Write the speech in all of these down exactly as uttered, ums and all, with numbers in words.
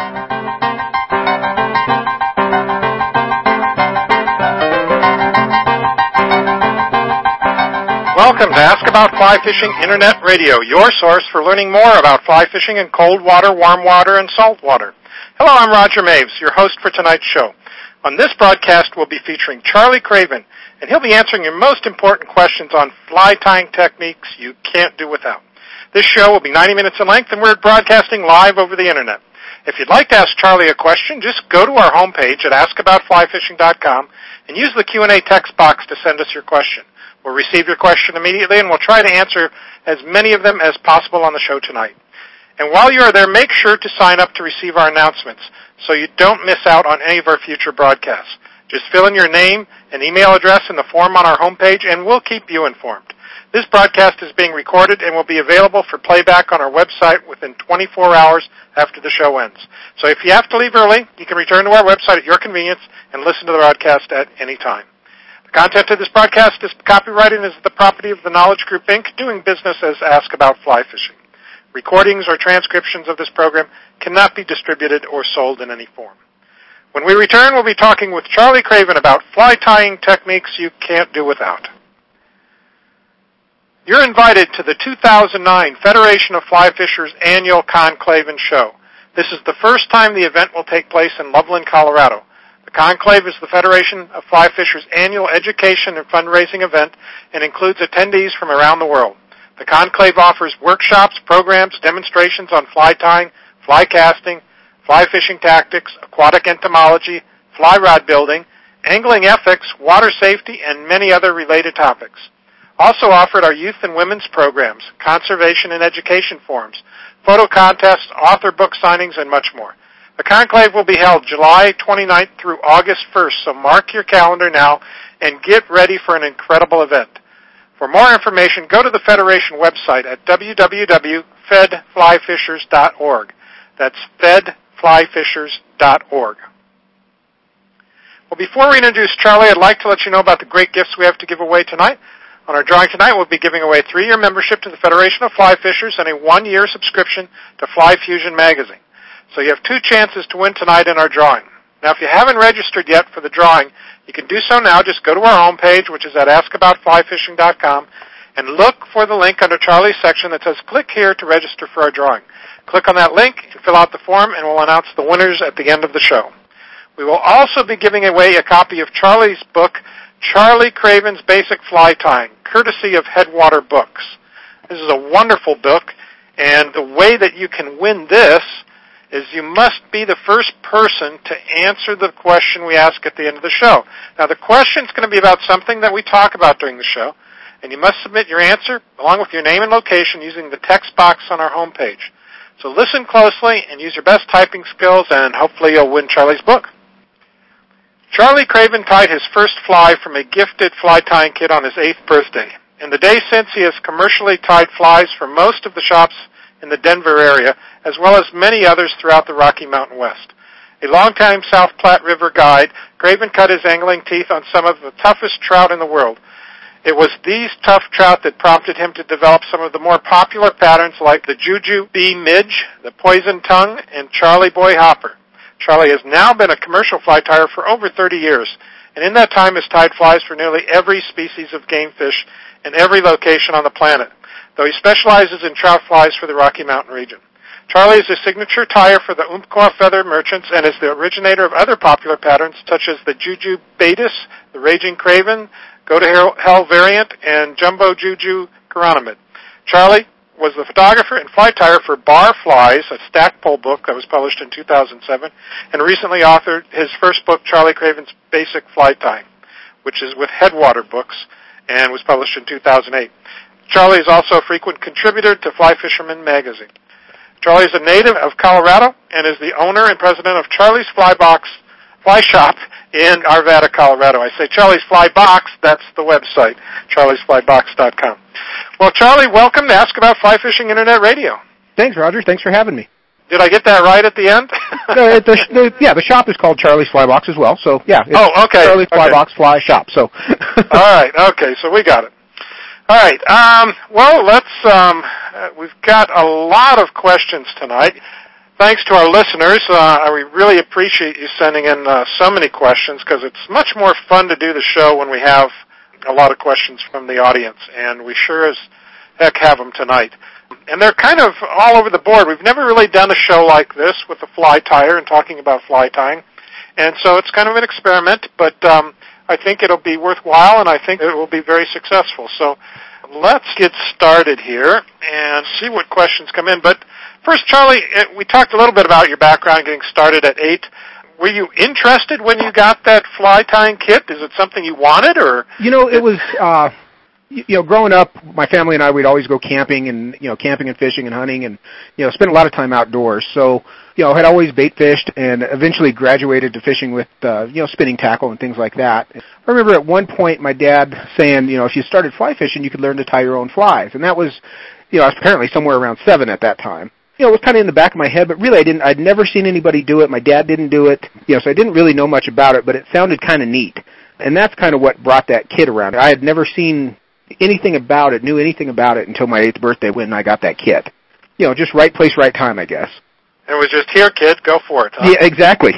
Welcome to Ask About Fly Fishing Internet Radio, your source for learning more about fly fishing in cold water, warm water, and salt water. Hello, I'm Roger Maves, your host for tonight's show. On this broadcast, we'll be featuring Charlie Craven, and he'll be answering your most important questions on fly tying techniques you can't do without. This show will be ninety minutes in length, and we're broadcasting live over the Internet. If you'd like to ask Charlie a question, just go to our homepage at ask about fly fishing dot com and use the Q and A text box to send us your question. We'll receive your question immediately, and we'll try to answer as many of them as possible on the show tonight. And while you are there, make sure to sign up to receive our announcements so you don't miss out on any of our future broadcasts. Just fill in your name and email address in the form on our homepage, and we'll keep you informed. This broadcast is being recorded and will be available for playback on our website within twenty-four hours after the show ends. So if you have to leave early, you can return to our website at your convenience and listen to the broadcast at any time. The content of this broadcast is copyrighted and is the property of the Knowledge Group, Incorporated, doing business as Ask About Fly Fishing. Recordings or transcriptions of this program cannot be distributed or sold in any form. When we return, we'll be talking with Charlie Craven about fly tying techniques you can't do without. You're invited to the two thousand nine Federation of Fly Fishers annual Conclave and Show. This is the first time the event will take place in Loveland, Colorado. The Conclave is the Federation of Fly Fishers' annual education and fundraising event and includes attendees from around the world. The Conclave offers workshops, programs, demonstrations on fly tying, fly casting, fly fishing tactics, aquatic entomology, fly rod building, angling ethics, water safety, and many other related topics. Also offered are youth and women's programs, conservation and education forums, photo contests, author book signings, and much more. The Conclave will be held July twenty-ninth through August first, so mark your calendar now and get ready for an incredible event. For more information, go to the Federation website at w w w dot fed fly fishers dot org. That's fed fly fishers dot org. Well, before we introduce Charlie, I'd like to let you know about the great gifts we have to give away tonight. On our drawing tonight, we'll be giving away a three-year membership to the Federation of Fly Fishers and a one-year subscription to Fly Fusion magazine. So you have two chances to win tonight in our drawing. Now, if you haven't registered yet for the drawing, you can do so now. Just go to our homepage, which is at ask about fly fishing dot com, and look for the link under Charlie's section that says click here to register for our drawing. Click on that link and fill out the form, and we'll announce the winners at the end of the show. We will also be giving away a copy of Charlie's book, Charlie Craven's Basic Fly Tying, courtesy of Headwater Books. This is a wonderful book, and the way that you can win this is you must be the first person to answer the question we ask at the end of the show. Now, the question is going to be about something that we talk about during the show, and you must submit your answer along with your name and location using the text box on our homepage. So listen closely and use your best typing skills, and hopefully you'll win Charlie's book. Charlie Craven tied his first fly from a gifted fly tying kit on his eighth birthday. In the days since, he has commercially tied flies for most of the shops in the Denver area, as well as many others throughout the Rocky Mountain West. A longtime South Platte River guide, Craven cut his angling teeth on some of the toughest trout in the world. It was these tough trout that prompted him to develop some of the more popular patterns like the Juju B. Midge, the Poison Tongue, and Charlie Boy Hopper. Charlie has now been a commercial fly tyer for over thirty years, and in that time has tied flies for nearly every species of game fish in every location on the planet, though he specializes in trout flies for the Rocky Mountain region. Charlie is a signature tyer for the Umpqua Feather Merchants and is the originator of other popular patterns such as the Juju Baetis, the Raging Craven, Go to Hell Variant, and Jumbo Juju Chironomid. Charlie was the photographer and fly tyer for Bar Flies, a Stackpole book that was published in two thousand seven, and recently authored his first book, Charlie Craven's Basic Fly Tying, which is with Headwater Books and was published in two thousand eight. Charlie is also a frequent contributor to Fly Fisherman magazine. Charlie is a native of Colorado and is the owner and president of Charlie's Fly Box Fly Shop in Arvada, Colorado. I say Charlie's Fly Box, that's the website, charlies fly box dot com. Well, Charlie, welcome to Ask About Fly Fishing Internet Radio. Thanks, Roger. Thanks for having me. Did I get that right at the end? the, the, the, yeah, the shop is called Charlie's Fly Box as well. So, yeah. It's oh, okay. Charlie's Fly okay. Box Fly Shop. So. All right. Okay. So we got it. All right. Um, well, let's. Um, uh, we've got a lot of questions tonight. Thanks to our listeners. Uh, we really appreciate you sending in uh, so many questions because it's much more fun to do the show when we have a lot of questions from the audience, and we sure as heck have them tonight. And they're kind of all over the board. We've never really done a show like this with a fly tyer and talking about fly tying, and so it's kind of an experiment, but um, I think it'll be worthwhile, and I think it will be very successful. So let's get started here and see what questions come in. But first, Charlie, we talked a little bit about your background getting started at eight. Were you interested when you got that fly tying kit? Is it something you wanted, or? You know, it was, uh, you know, growing up, my family and I, we'd always go camping and, you know, camping and fishing and hunting and, you know, spent a lot of time outdoors. So, you know, had always bait fished and eventually graduated to fishing with, uh, you know, spinning tackle and things like that. I remember at one point my dad saying, you know, if you started fly fishing, you could learn to tie your own flies. And that was, you know, I was apparently somewhere around seven at that time. You know, it was kind of in the back of my head, but really I didn't, I'd never seen anybody do it. My dad didn't do it. You know, so I didn't really know much about it, but it sounded kind of neat. And that's kind of what brought that kit around. I had never seen anything about it, knew anything about it until my eighth birthday when I got that kit. You know, just right place, right time, I guess. It was just, here, kid, go for it. Huh? Yeah, exactly.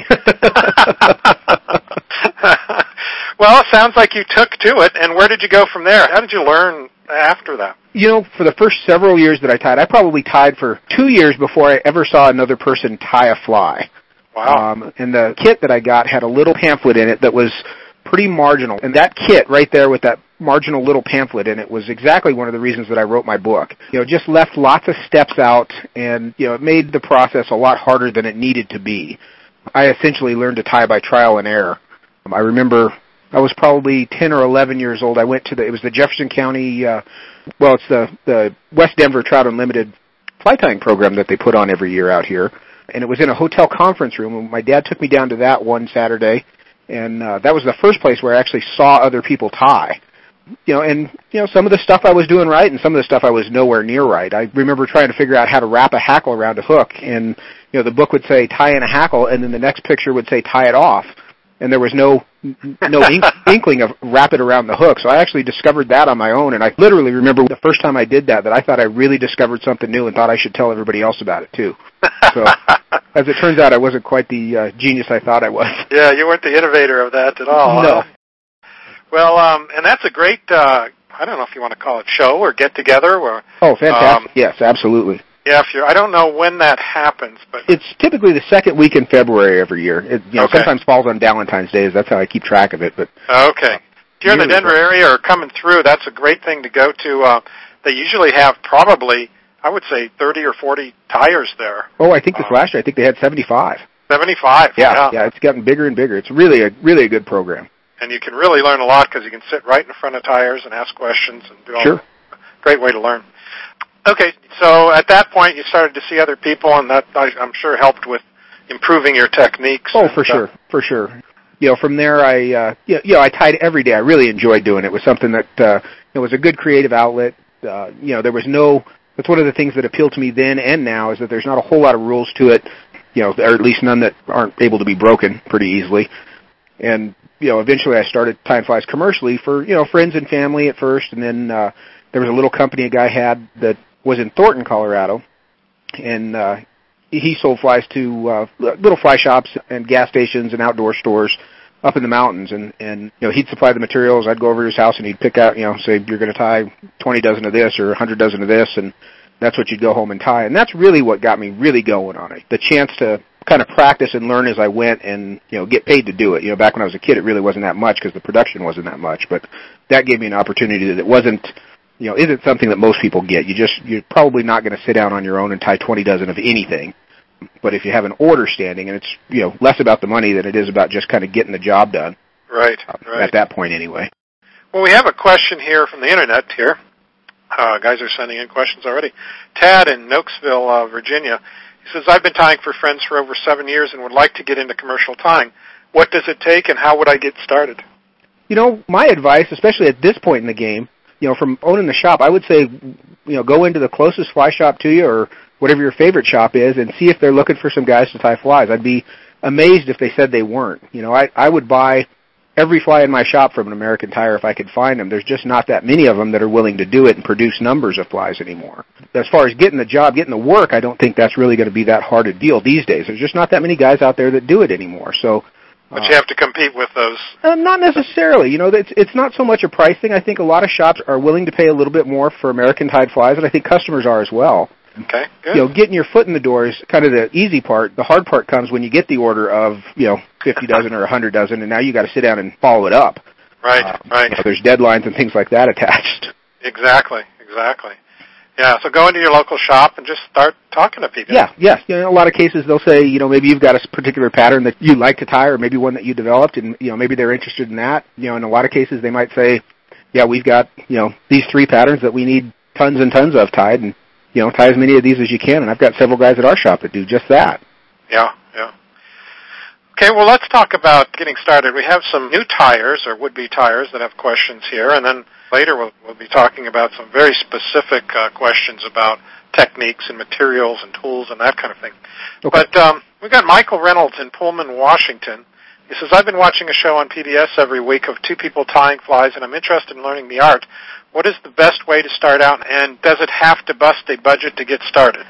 Well, it sounds like you took to it, and where did you go from there? How did you learn after that? You know, for the first several years that I tied, I probably tied for two years before I ever saw another person tie a fly. Wow. Um, and the kit that I got had a little pamphlet in it that was pretty marginal. And that kit right there with that marginal little pamphlet in it was exactly one of the reasons that I wrote my book. You know, just left lots of steps out, and, you know, it made the process a lot harder than it needed to be. I essentially learned to tie by trial and error. Um, I remember I was probably ten or eleven years old. I went to the, it was the Jefferson County, uh, well, it's the, the West Denver Trout Unlimited fly tying program that they put on every year out here. And it was in a hotel conference room. And my dad took me down to that one Saturday. And uh, that was the first place where I actually saw other people tie. You know, and, you know, some of the stuff I was doing right and some of the stuff I was nowhere near right. I remember trying to figure out how to wrap a hackle around a hook. And, you know, the book would say tie in a hackle, and then the next picture would say tie it off. And there was no no ink, inkling of wrap it around the hook. So I actually discovered that on my own. And I literally remember the first time I did that, that I thought I really discovered something new and thought I should tell everybody else about it, too. So, as it turns out, I wasn't quite the uh, genius I thought I was. Yeah, you weren't the innovator of that at all. No. Huh? Well, um, and that's a great, uh, I don't know if you want to call it show or get-together. Or, oh, fantastic. Um, yes, absolutely. Yeah, if you're, I don't know when that happens, but it's typically the second week in February every year. It, you know, okay. Sometimes falls on Valentine's Day. That's how I keep track of it. But okay, if you're in the Denver area or coming through, that's a great thing to go to. Uh, they usually have probably, I would say, thirty or forty tires there. Oh, I think this uh, last year I think they had seventy-five. Seventy-five. Yeah, yeah, yeah. It's gotten bigger and bigger. It's really a really a good program. And you can really learn a lot because you can sit right in front of tires and ask questions and do all. Sure. Great way to learn. Okay, so at that point you started to see other people, and that I'm sure helped with improving your techniques. Oh, for sure, for sure. You know, from there I, uh, you know, I tied every day. I really enjoyed doing it. It was something that uh, it was a good creative outlet. Uh, you know, there was no. That's one of the things that appealed to me then and now is that there's not a whole lot of rules to it. You know, or at least none that aren't able to be broken pretty easily. And you know, eventually I started tying flies commercially for you know friends and family at first, and then uh, there was a little company a guy had that was in Thornton, Colorado, and uh, he sold flies to uh, little fly shops and gas stations and outdoor stores up in the mountains. And, and you know, he'd supply the materials. I'd go over to his house and he'd pick out, you know, say you're going to tie twenty dozen of this or one hundred dozen of this, and that's what you'd go home and tie. And that's really what got me really going on it. The chance to kind of practice and learn as I went and, you know, get paid to do it. You know, back when I was a kid, it really wasn't that much because the production wasn't that much, but that gave me an opportunity that it wasn't, you know, isn't something that most people get. You just, you're probably not going to sit down on your own and tie twenty dozen of anything. But if you have an order standing, and it's, you know, less about the money than it is about just kind of getting the job done. Right, uh, right. At that point anyway. Well, we have a question here from the internet here. Uh, guys are sending in questions already. Tad in Nokesville, uh, Virginia. He says, I've been tying for friends for over seven years and would like to get into commercial tying. What does it take and how would I get started? You know, my advice, especially at this point in the game, you know, from owning the shop, I would say, you know, go into the closest fly shop to you or whatever your favorite shop is and see if they're looking for some guys to tie flies. I'd be amazed if they said they weren't. You know, I, I would buy every fly in my shop from an American Tire if I could find them. There's just not that many of them that are willing to do it and produce numbers of flies anymore. As far as getting the job, getting the work, I don't think that's really going to be that hard a deal these days. There's just not that many guys out there that do it anymore. So, But you have to compete with those. Uh, not necessarily. You know, it's it's not so much a price thing. I think a lot of shops are willing to pay a little bit more for American-Tide flies, and I think customers are as well. Okay, good. You know, getting your foot in the door is kind of the easy part. The hard part comes when you get the order of, you know, fifty dozen or one hundred dozen, and now you got to sit down and follow it up. Right, uh, right. You know, there's deadlines and things like that attached. Exactly, exactly. Yeah, so go into your local shop and just start talking to people. Yeah, yes. You know, in a lot of cases, they'll say, you know, maybe you've got a particular pattern that you like to tie, or maybe one that you developed, and, you know, maybe they're interested in that. You know, in a lot of cases, they might say, yeah, we've got, you know, these three patterns that we need tons and tons of tied, and, you know, tie as many of these as you can. And I've got several guys at our shop that do just that. Yeah, yeah. Okay, well, let's talk about getting started. We have some new tires, or would-be tires, that have questions here, and then later we'll, we'll be talking about some very specific uh, questions about techniques and materials and tools and that kind of thing. Okay. But um, we've got Michael Reynolds in Pullman, Washington. He says, I've been watching a show on P B S every week of two people tying flies, and I'm interested in learning the art. What is the best way to start out, and does it have to bust a budget to get started?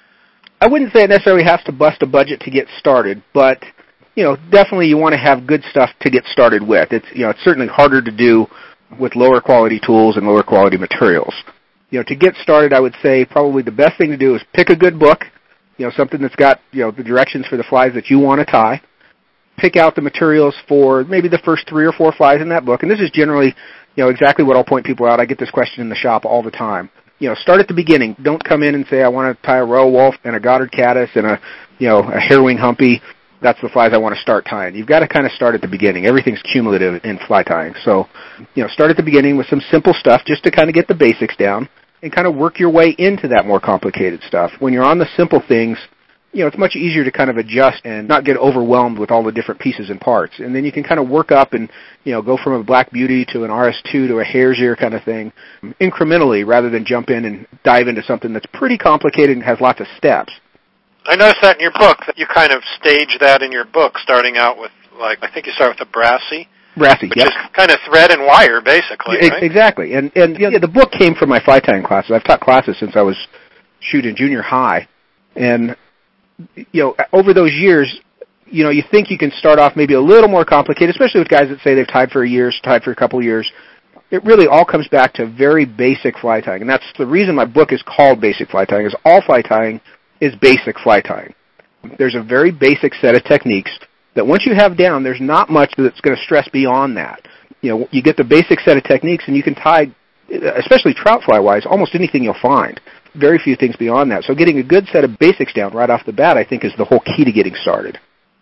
I wouldn't say it necessarily has to bust a budget to get started, but, you know, definitely you want to have good stuff to get started with. It's, you know, it's certainly harder to do with lower quality tools and lower quality materials. You know, to get started, I would say probably the best thing to do is pick a good book, you know, something that's got, you know, the directions for the flies that you want to tie. Pick out the materials for maybe the first three or four flies in that book, and this is generally, you know, exactly what I'll point people out. I get this question in the shop all the time. You know, start at the beginning. Don't come in and say, I want to tie a Royal Wolf and a Goddard Caddis and a, you know, a Hairwing Humpy. That's the flies I want to start tying. You've got to kind of start at the beginning. Everything's cumulative in fly tying. So, you know, start at the beginning with some simple stuff just to kind of get the basics down and kind of work your way into that more complicated stuff. When you're on the simple things, you know, it's much easier to kind of adjust and not get overwhelmed with all the different pieces and parts. And then you can kind of work up and, you know, go from a Black Beauty to an R S two to a Hare's Ear kind of thing incrementally rather than jump in and dive into something that's pretty complicated and has lots of steps. I noticed that in your book, that you kind of stage that in your book, starting out with, like, I think you start with a brassy. Brassy, which yep. is kind of thread and wire, basically, e- right? Exactly. And, and you know, the book came from my fly tying classes. I've taught classes since I was shooting junior high. And, you know, over those years, you know, you think you can start off maybe a little more complicated, especially with guys that say they've tied for a year, tied for a couple of years. It really all comes back to very basic fly tying. And that's the reason my book is called Basic Fly Tying, is all fly tying is basic fly tying. There's a very basic set of techniques that once you have down, there's not much that's going to stress beyond that. You know, you get the basic set of techniques and you can tie, especially trout fly wise, almost anything you'll find. Very few things beyond that. So getting a good set of basics down right off the bat, I think, is the whole key to getting started.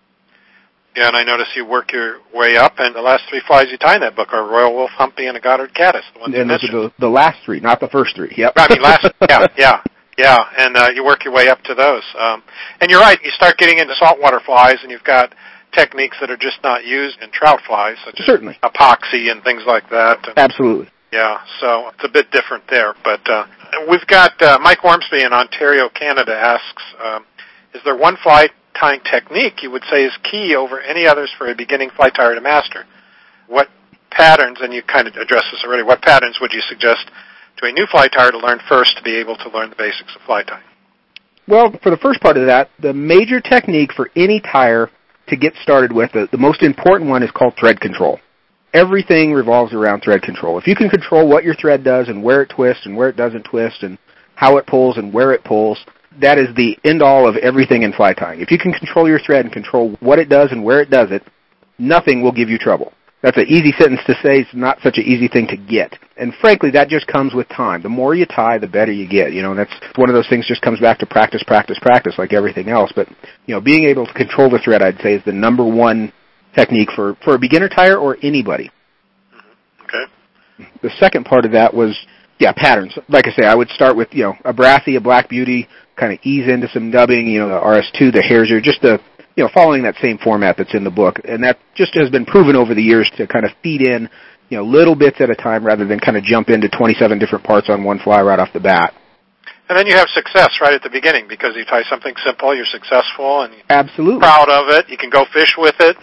Yeah, and I notice you work your way up, and the last three flies you tie in that book are Royal Wolf, Humpy, and a Goddard Caddis. The ones and those are the, the last three, not the first three. Yep. I mean, last, yeah, yeah. Yeah, and uh, you work your way up to those. Um, and you're right, you start getting into saltwater flies, and you've got techniques that are just not used in trout flies, such as Certainly. epoxy and things like that. And, Absolutely. Yeah, so it's a bit different there. But uh, we've got uh, Mike Ormsby in Ontario, Canada asks, um, is there one fly tying technique you would say is key over any others for a beginning fly tyer to master? What patterns, and you kind of addressed this already, what patterns would you suggest to a new fly tyer to learn first to be able to learn the basics of fly tying? Well, for the first part of that, the major technique for any tyer to get started with, the, the most important one is called thread control. Everything revolves around thread control. If you can control what your thread does and where it twists and where it doesn't twist and how it pulls and where it pulls, that is the end-all of everything in fly tying. If you can control your thread and control what it does and where it does it, nothing will give you trouble. That's an easy sentence to say. It's not such an easy thing to get. And frankly, that just comes with time. The more you tie, the better you get. You know, and that's one of those things just comes back to practice, practice, practice like everything else. But, you know, being able to control the thread, I'd say, is the number one technique for, for a beginner tyer or anybody. Mm-hmm. Okay. The second part of that was, yeah, patterns. Like I say, I would start with, you know, a brassy, a Black Beauty, kind of ease into some dubbing, you know, the R S two, the Hare's Ear, just the, you know, following that same format that's in the book. And that just has been proven over the years to kind of feed in, you know, little bits at a time rather than kind of jump into twenty-seven different parts on one fly right off the bat. And then you have success right at the beginning because you tie something simple, you're successful, and you're Absolutely. proud of it. You can go fish with it, and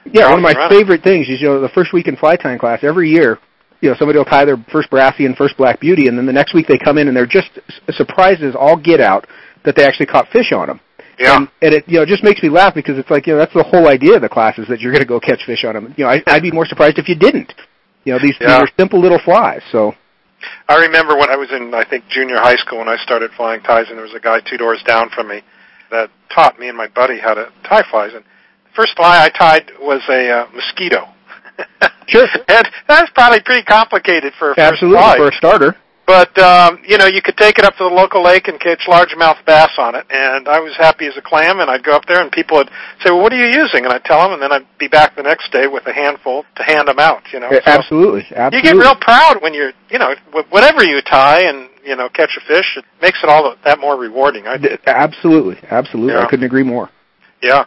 Yeah, one of my favorite things is, you know, the first week in fly tying class every year, you know, somebody will tie their first Brassie and first Black Beauty, and then the next week they come in and they're just surprised as all get out that they actually caught fish on them. Yeah. And, and it, you know, just makes me laugh because it's like, you know, that's the whole idea of the class is that you're going to go catch fish on them. You know, I, I'd be more surprised if you didn't. You know, these, yeah. these are simple little flies, so. I remember when I was in, I think, junior high school when I started flying ties, and there was a guy two doors down from me that taught me and my buddy how to tie flies. And the first fly I tied was a uh, mosquito. Sure. And that's probably pretty complicated for a Absolutely, first fly. for a starter. But, um, you know, you could take it up to the local lake and catch largemouth bass on it, and I was happy as a clam, and I'd go up there, and people would say, well, what are you using? And I'd tell them, and then I'd be back the next day with a handful to hand them out, you know. So absolutely, absolutely. You get real proud when you're, you know, whatever you tie and, you know, catch a fish, it makes it all that more rewarding, I think. Absolutely, absolutely. Yeah. I couldn't agree more. Yeah.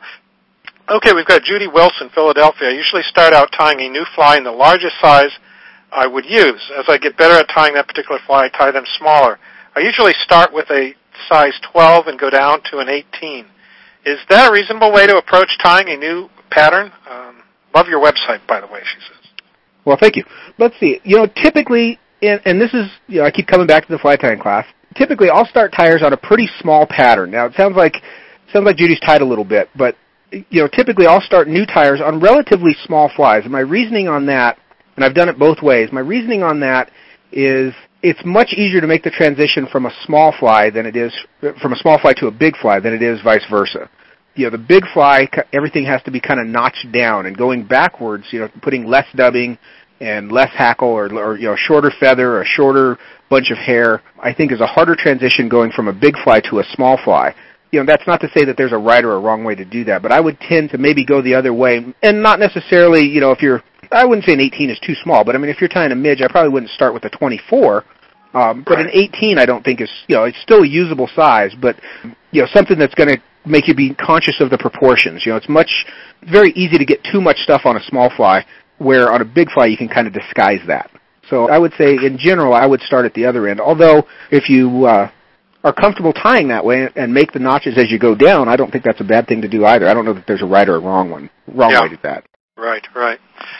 Okay, we've got Judy Wilson, Philadelphia. I usually start out tying a new fly in the largest size I would use. As I get better at tying that particular fly, I tie them smaller. I usually start with a size twelve and go down to an eighteen. Is that a reasonable way to approach tying a new pattern? Um, love your website, by the way, she says. Well, thank you. Let's see. You know, typically, and, and this is, you know, I keep coming back to the fly tying class. Typically, I'll start tires on a pretty small pattern. Now, it sounds like sounds like Judy's tied a little bit, but, you know, typically I'll start new tires on relatively small flies. And my reasoning on that, and I've done it both ways, my reasoning on that is it's much easier to make the transition from a small fly than it is, from a small fly to a big fly than it is vice versa. You know, the big fly, everything has to be kind of notched down, and going backwards, you know, putting less dubbing and less hackle or, or, you know, shorter feather or a shorter bunch of hair, I think is a harder transition going from a big fly to a small fly. You know, that's not to say that there's a right or a wrong way to do that, but I would tend to maybe go the other way, and not necessarily, you know, if you're, I wouldn't say an eighteen is too small, but I mean, if you're tying a midge, I probably wouldn't start with a twenty-four, um, but right. An eighteen I don't think is, you know, it's still a usable size, but, you know, something that's going to make you be conscious of the proportions. You know, it's much, it's very easy to get too much stuff on a small fly, where on a big fly you can kind of disguise that. So I would say, in general, I would start at the other end, although if you uh, are comfortable tying that way and make the notches as you go down, I don't think that's a bad thing to do either. I don't know that there's a right or a wrong one, wrong yeah. way to do that. Right, right.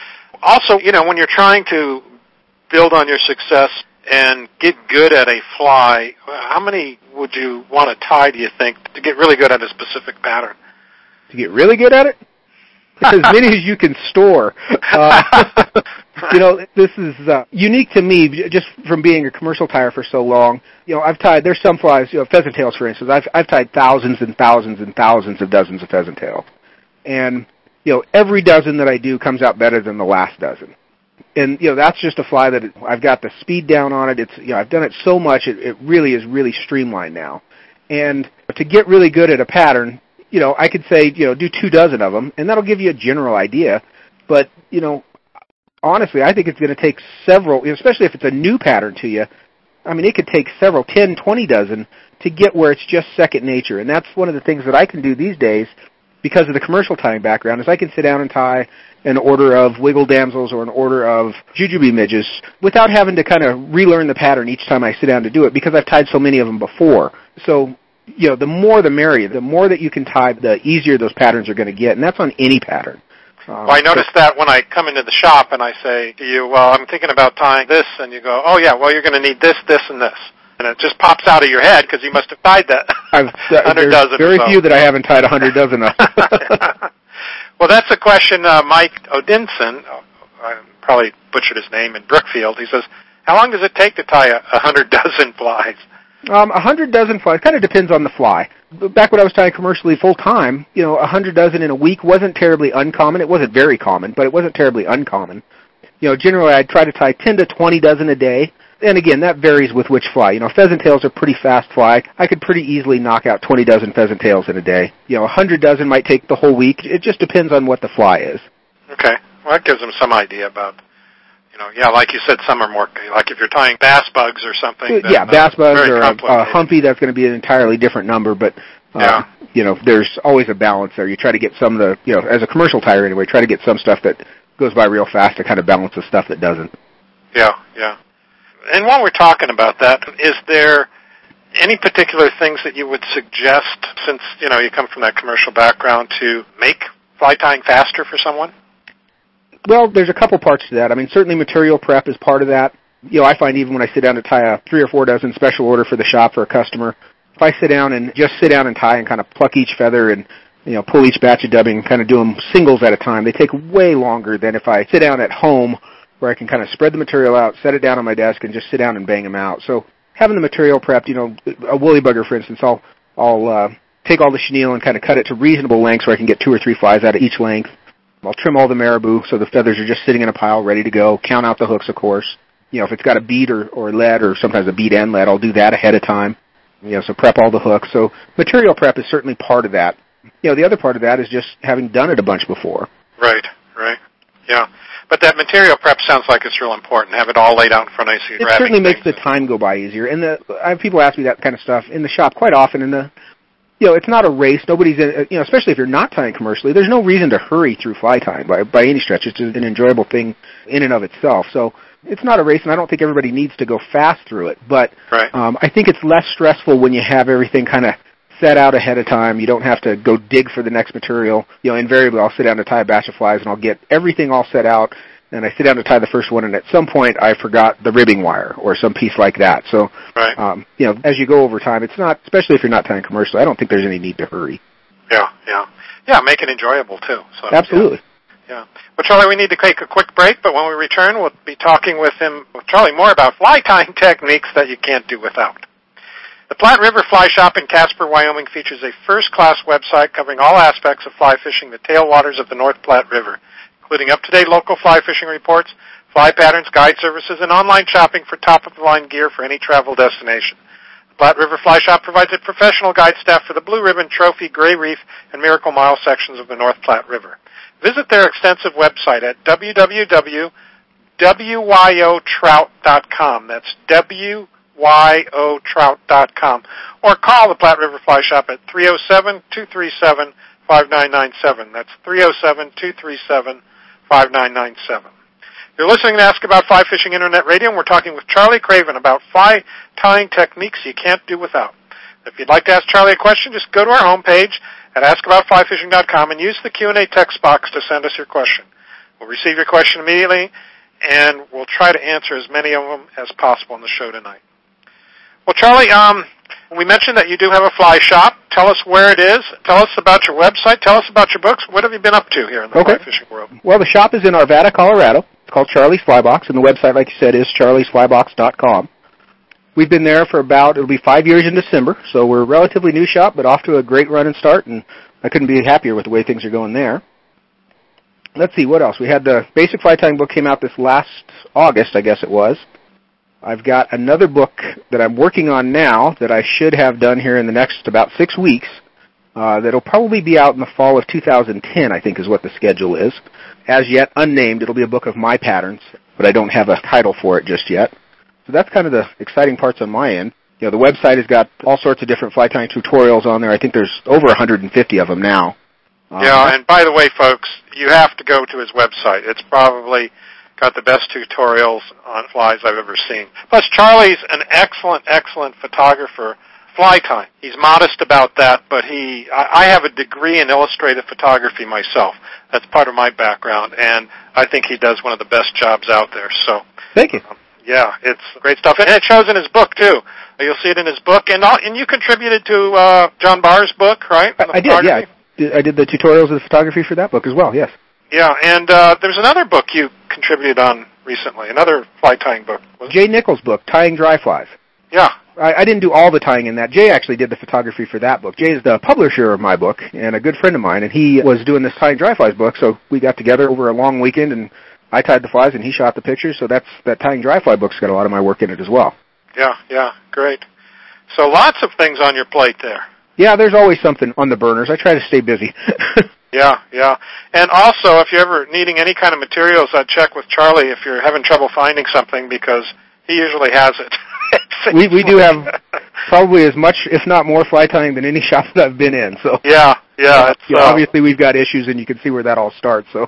Also, you know, when you're trying to build on your success and get good at a fly, how many would you want to tie, do you think, to get really good at a specific pattern? To get really good at it? As many as you can store. Uh, you know, this is uh, unique to me just from being a commercial tyer for so long. You know, I've tied, there's some flies, you know, pheasant tails, for instance. I've, I've tied thousands and thousands and thousands of dozens of pheasant tails. And, you know, every dozen that I do comes out better than the last dozen. And, you know, that's just a fly that it, I've got the speed down on it. It's, you know, I've done it so much, it, it really is really streamlined now. And to get really good at a pattern, you know, I could say, you know, do two dozen of them, and that'll give you a general idea. But, you know, honestly, I think it's going to take several, especially if it's a new pattern to you. I mean, it could take several, ten, twenty dozen to get where it's just second nature. And that's one of the things that I can do these days because of the commercial tying background, is I can sit down and tie an order of wiggle damsels or an order of jujube midges without having to kind of relearn the pattern each time I sit down to do it because I've tied so many of them before. So, you know, the more the merrier. The more that you can tie, the easier those patterns are going to get, and that's on any pattern. Um, well, I noticed so, that when I come into the shop and I say to you, well, I'm thinking about tying this, and you go, oh, yeah, well, you're going to need this, this, and this. And it just pops out of your head because you must have tied that I've, uh, hundred dozen. Very so. few that I haven't tied a hundred dozen of. Well, that's a question uh, Mike Odinson, oh, I probably butchered his name, in Brookfield. He says, how long does it take to tie a, a hundred dozen flies? Um, a hundred dozen flies kind of depends on the fly. Back when I was tying commercially full time, you know, a hundred dozen in a week wasn't terribly uncommon. It wasn't very common, but it wasn't terribly uncommon. You know, generally I'd try to tie ten to twenty dozen a day. And again, that varies with which fly. You know, pheasant tails are pretty fast fly. I could pretty easily knock out twenty dozen pheasant tails in a day. You know, a hundred dozen might take the whole week. It just depends on what the fly is. Okay. Well, that gives them some idea about, you know, yeah, like you said, some are more, like if you're tying bass bugs or something. Then, yeah, bass uh, bugs or a, a humpy, that's going to be an entirely different number. But, uh, yeah. you know, there's always a balance there. You try to get some of the, you know, as a commercial tyer anyway, try to get some stuff that goes by real fast to kind of balance the stuff that doesn't. Yeah, yeah. And while we're talking about that, is there any particular things that you would suggest, since, you know, you come from that commercial background, to make fly tying faster for someone? Well, there's a couple parts to that. I mean, certainly material prep is part of that. You know, I find even when I sit down to tie a three or four dozen special order for the shop for a customer, if I sit down and just sit down and tie and kind of pluck each feather and, you know, pull each batch of dubbing and kind of do them singles at a time, they take way longer than if I sit down at home where I can kind of spread the material out, set it down on my desk, and just sit down and bang them out. So having the material prepped, you know, a woolly bugger, for instance, I'll, I'll uh, take all the chenille and kind of cut it to reasonable lengths where I can get two or three flies out of each length. I'll trim all the marabou so the feathers are just sitting in a pile ready to go. Count out the hooks, of course. You know, if it's got a bead or, or lead or sometimes a bead and lead, I'll do that ahead of time. You know, so prep all the hooks. So material prep is certainly part of that. You know, the other part of that is just having done it a bunch before. Right, right. Yeah. But that material prep sounds like it's real important. Have it all laid out in front of you. It certainly makes the time go by easier. And the, I have people ask me that kind of stuff in the shop quite often. And the, you know, it's not a race. Nobody's, in, you know, especially if you're not tying commercially, there's no reason to hurry through fly tying by, by any stretch. It's an enjoyable thing in and of itself. So it's not a race, and I don't think everybody needs to go fast through it. But right. um, I think it's less stressful when you have everything kind of set out ahead of time. You don't have to go dig for the next material. You know, invariably I'll sit down to tie a batch of flies, and I'll get everything all set out, and I sit down to tie the first one, and at some point I forgot the ribbing wire or some piece like that. So, right. um, you know, as you go over time, it's not, especially if you're not tying commercially, I don't think there's any need to hurry. Yeah, yeah. Yeah, make it enjoyable, too. So, absolutely. Yeah. yeah. Well, Charlie, we need to take a quick break, but when we return, we'll be talking with him, with Charlie, more about fly tying techniques that you can't do without. The Platte River Fly Shop in Casper, Wyoming features a first-class website covering all aspects of fly fishing the tailwaters of the North Platte River, including up-to-date local fly fishing reports, fly patterns, guide services, and online shopping for top-of-the-line gear for any travel destination. The Platte River Fly Shop provides a professional guide staff for the Blue Ribbon, Trophy, Gray Reef, and Miracle Mile sections of the North Platte River. Visit their extensive website at w w w dot w y o trout dot com. That's w y o trout dot com. Or call the Platte River Fly Shop at three oh seven, two three seven, five nine nine seven. That's three oh seven, two three seven, five nine nine seven. You're listening to Ask About Fly Fishing Internet Radio, and we're talking with Charlie Craven about fly tying techniques you can't do without. If you'd like to ask Charlie a question, just go to our homepage at ask about fly fishing dot com and use the Q and A text box to send us your question. We'll receive your question immediately, and we'll try to answer as many of them as possible on the show tonight. Well, Charlie, um, we mentioned that you do have a fly shop. Tell us where it is. Tell us about your website. Tell us about your books. What have you been up to here in the okay. fly fishing world? Well, the shop is in Arvada, Colorado. It's called Charlie's Fly Box, and the website, like you said, is charlies fly box dot com. We've been there for about, it'll be five years in December, so we're a relatively new shop, but off to a great run and start, and I couldn't be happier with the way things are going there. Let's see, what else? We had the Basic Fly Tying book came out this last August, I guess it was. I've got another book that I'm working on now that I should have done here in the next about six weeks. Uh, that'll probably be out in the fall of two thousand ten, I think is what the schedule is. As yet unnamed, it'll be a book of my patterns, but I don't have a title for it just yet. So that's kind of the exciting parts on my end. You know, the website has got all sorts of different fly tying tutorials on there. I think there's over one hundred fifty of them now. Um, yeah, and by the way, folks, you have to go to his website. It's probably got the best tutorials on flies I've ever seen. Plus, Charlie's an excellent, excellent photographer. Fly tying. He's modest about that, but he, I, I have a degree in illustrative photography myself. That's part of my background, and I think he does one of the best jobs out there. So, thank you. Um, yeah, it's great stuff, and it shows in his book too. You'll see it in his book, and all, and you contributed to uh, John Barr's book, right? I, I did, yeah. I did, I did the tutorials of the photography for that book as well. Yes. Yeah, and uh, there's another book you contributed on recently, another fly tying book. Jay Nichols' book, Tying Dry Flies. Yeah. I, I didn't do all the tying in that. Jay actually did the photography for that book. Jay is the publisher of my book and a good friend of mine, and he was doing this Tying Dry Flies book, so we got together over a long weekend, and I tied the flies, and he shot the pictures, so that's that Tying Dry Fly book's got a lot of my work in it as well. Yeah, yeah, great. So lots of things on your plate there. Yeah, there's always something on the burners. I try to stay busy. Yeah, yeah. And also, if you're ever needing any kind of materials, I'd check with Charlie if you're having trouble finding something, because he usually has it. we we do have probably as much, if not more, fly tying than any shop that I've been in. So yeah, yeah. It's, you know, uh, obviously, we've got issues, and you can see where that all starts. So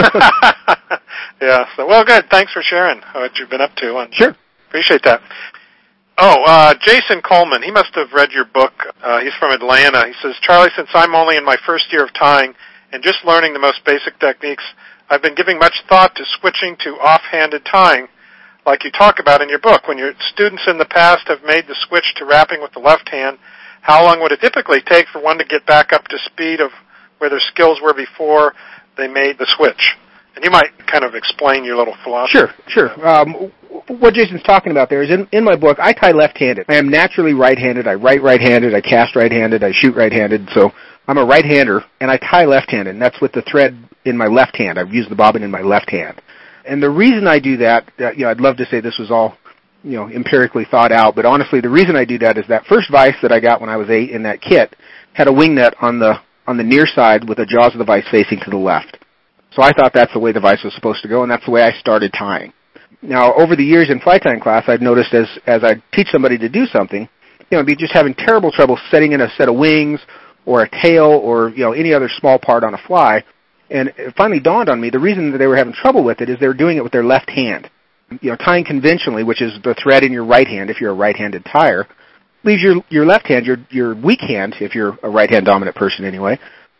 yeah. So well, good. Thanks for sharing what you've been up to. And sure, appreciate that. Oh, uh, Jason Coleman. He must have read your book. Uh, he's from Atlanta. He says, Charlie, since I'm only in my first year of tying and just learning the most basic techniques, I've been giving much thought to switching to off-handed tying, like you talk about in your book. When your students in the past have made the switch to wrapping with the left hand, how long would it typically take for one to get back up to speed of where their skills were before they made the switch? And you might kind of explain your little philosophy. Sure, sure. Um, what Jason's talking about there is in, in my book, I tie left-handed. I am naturally right-handed. I write right-handed. I cast right-handed. I shoot right-handed. So I'm a right-hander, and I tie left-handed, and that's with the thread in my left hand. I've used the bobbin in my left hand. And the reason I do that, uh, you know, I'd love to say this was all, you know, empirically thought out, but honestly, the reason I do that is that first vise that I got when I was eight in that kit had a wing net on the on the near side with the jaws of the vise facing to the left. So I thought that's the way the vise was supposed to go, and that's the way I started tying. Now, over the years in fly tying class, I've noticed as as I teach somebody to do something, you know, be just having terrible trouble setting in a set of wings or a tail or, you know, any other small part on a fly. And it finally dawned on me the reason that they were having trouble with it is they were doing it with their left hand. You know, tying conventionally, which is the thread in your right hand if you're a right-handed tyer, leaves your your left hand, your your weak hand, if you're a right-hand dominant person anyway,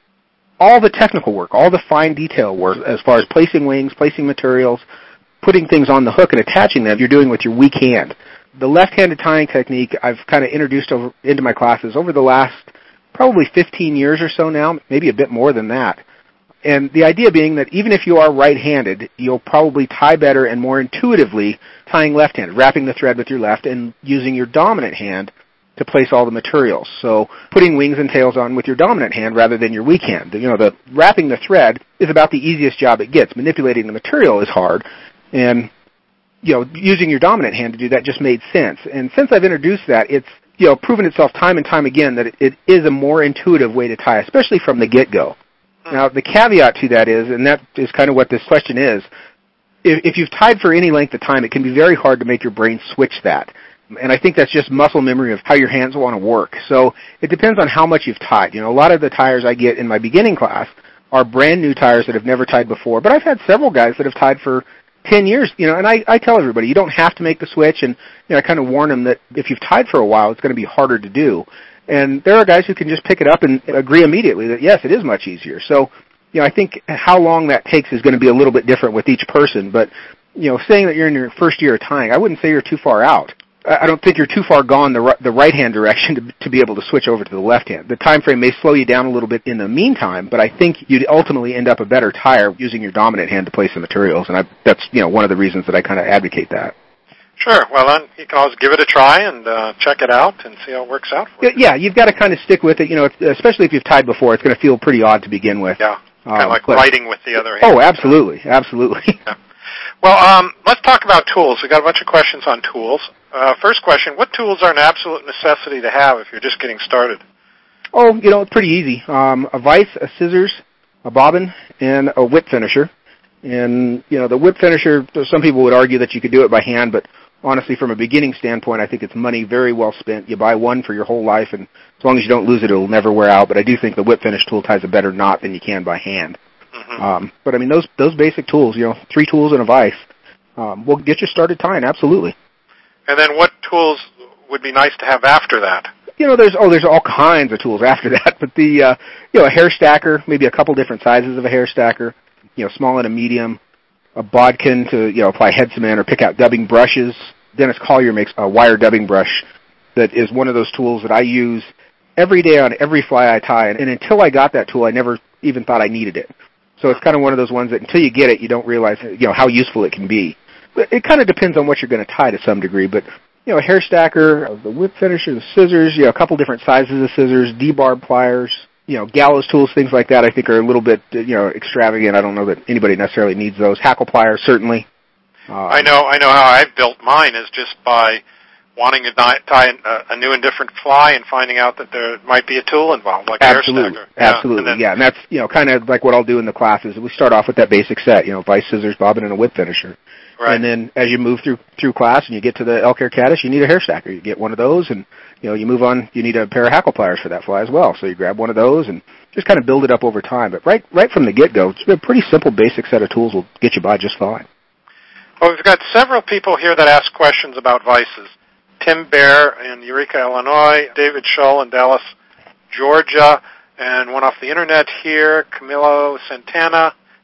all the technical work, all the fine detail work as far as placing wings, placing materials, putting things on the hook and attaching them, you're doing with your weak hand. The left-handed tying technique I've kind of introduced over into my classes over the last probably fifteen years or so now, maybe a bit more than that. And the idea being that even if you are right-handed, you'll probably tie better and more intuitively tying left-handed, wrapping the thread with your left and using your dominant hand to place all the materials. So putting wings and tails on with your dominant hand rather than your weak hand. You know, the wrapping the thread is about the easiest job it gets. Manipulating the material is hard. And, you know, using your dominant hand to do that just made sense. And since I've introduced that, it's, you know, proven itself time and time again that it, it is a more intuitive way to tie, especially from the get-go. Now, the caveat to that is, and that is kind of what this question is, if, if you've tied for any length of time, it can be very hard to make your brain switch that. And I think that's just muscle memory of how your hands want to work. So it depends on how much you've tied. You know, a lot of the tyers I get in my beginning class are brand new tyers that have never tied before, but I've had several guys that have tied for ten years, you know, and I, I tell everybody, you don't have to make the switch, and, you know, I kind of warn them that if you've tied for a while, it's going to be harder to do. And there are guys who can just pick it up and agree immediately that, yes, it is much easier. So, you know, I think how long that takes is going to be a little bit different with each person. But, you know, saying that you're in your first year of tying, I wouldn't say you're too far out. I don't think you're too far gone the, the right-hand direction to, to be able to switch over to the left hand. The time frame may slow you down a little bit in the meantime, but I think you'd ultimately end up a better tyer using your dominant hand to place the materials. And I, that's, you know, one of the reasons that I kind of advocate that. Sure. Well, then you can always give it a try and uh, check it out and see how it works out for you. Yeah, you've got to kind of stick with it. You know, especially if you've tied before, it's going to feel pretty odd to begin with. Yeah, kind of um, like but, writing with the other hand. Oh, absolutely, absolutely. Yeah. Well, um, let's talk about tools. We've got a bunch of questions on tools. Uh, first question, what tools are an absolute necessity to have if you're just getting started? Oh, you know, it's pretty easy. Um, a vise, a scissors, a bobbin, and a whip finisher. And, you know, the whip finisher, some people would argue that you could do it by hand, but honestly, from a beginning standpoint, I think it's money very well spent. You buy one for your whole life, and as long as you don't lose it, it'll never wear out. But I do think the whip finish tool ties a better knot than you can by hand. Mm-hmm. Um, but, I mean, those those basic tools, you know, three tools and a vise, um, will get you started tying, absolutely. And then what tools would be nice to have after that? You know, there's, oh, there's all kinds of tools after that. But the, uh, you know, a hair stacker, maybe a couple different sizes of a hair stacker, you know, small and a medium, a bodkin to, you know, apply head cement or pick out dubbing brushes. Dennis Collier makes a wire dubbing brush that is one of those tools that I use every day on every fly I tie. And until I got that tool, I never even thought I needed it. So it's kind of one of those ones that until you get it, you don't realize, you know, how useful it can be. But it kind of depends on what you're going to tie to some degree. But, you know, a hair stacker, the whip finisher, the scissors, you know, a couple different sizes of scissors, D-barb pliers, you know, gallows tools, things like that I think are a little bit, you know, extravagant. I don't know that anybody necessarily needs those. Hackle pliers, certainly. Uh, I know I know how I've built mine is just by wanting to tie a, a new and different fly and finding out that there might be a tool involved, like absolutely, a hair stacker. Absolutely, yeah. And, then, yeah, and that's, you know, kind of like what I'll do in the classes. We start off with that basic set, you know, vise, scissors, bobbin, and a whip finisher. Right. And then as you move through through class and you get to the elk hair caddis, you need a hair stacker. You get one of those, and, you know, you move on, you need a pair of hackle pliers for that fly as well. So you grab one of those and just kind of build it up over time. But right right from the get-go, it's a pretty simple, basic set of tools will get you by just fine. Well, we've got several people here that ask questions about vices. Tim Bear in Eureka, Illinois, David Shull in Dallas, Georgia, and one off the internet here, Camilo Santana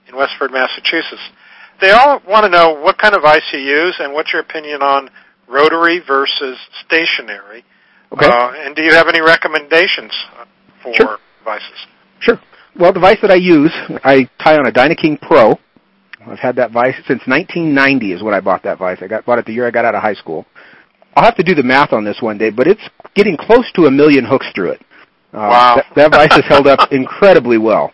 in Westford, Massachusetts. They all want to know what kind of vise you use and what's your opinion on rotary versus stationary. Okay. Uh, and do you have any recommendations for Sure. vices? Sure. Well, the vise that I use, I tie on a Dynaking Pro. I've had that vise since nineteen ninety is when I bought that vise. I got bought it the year I got out of high school. I'll have to do the math on this one day, but it's getting close to a million hooks through it. Uh, wow. That, that vise has held up incredibly well.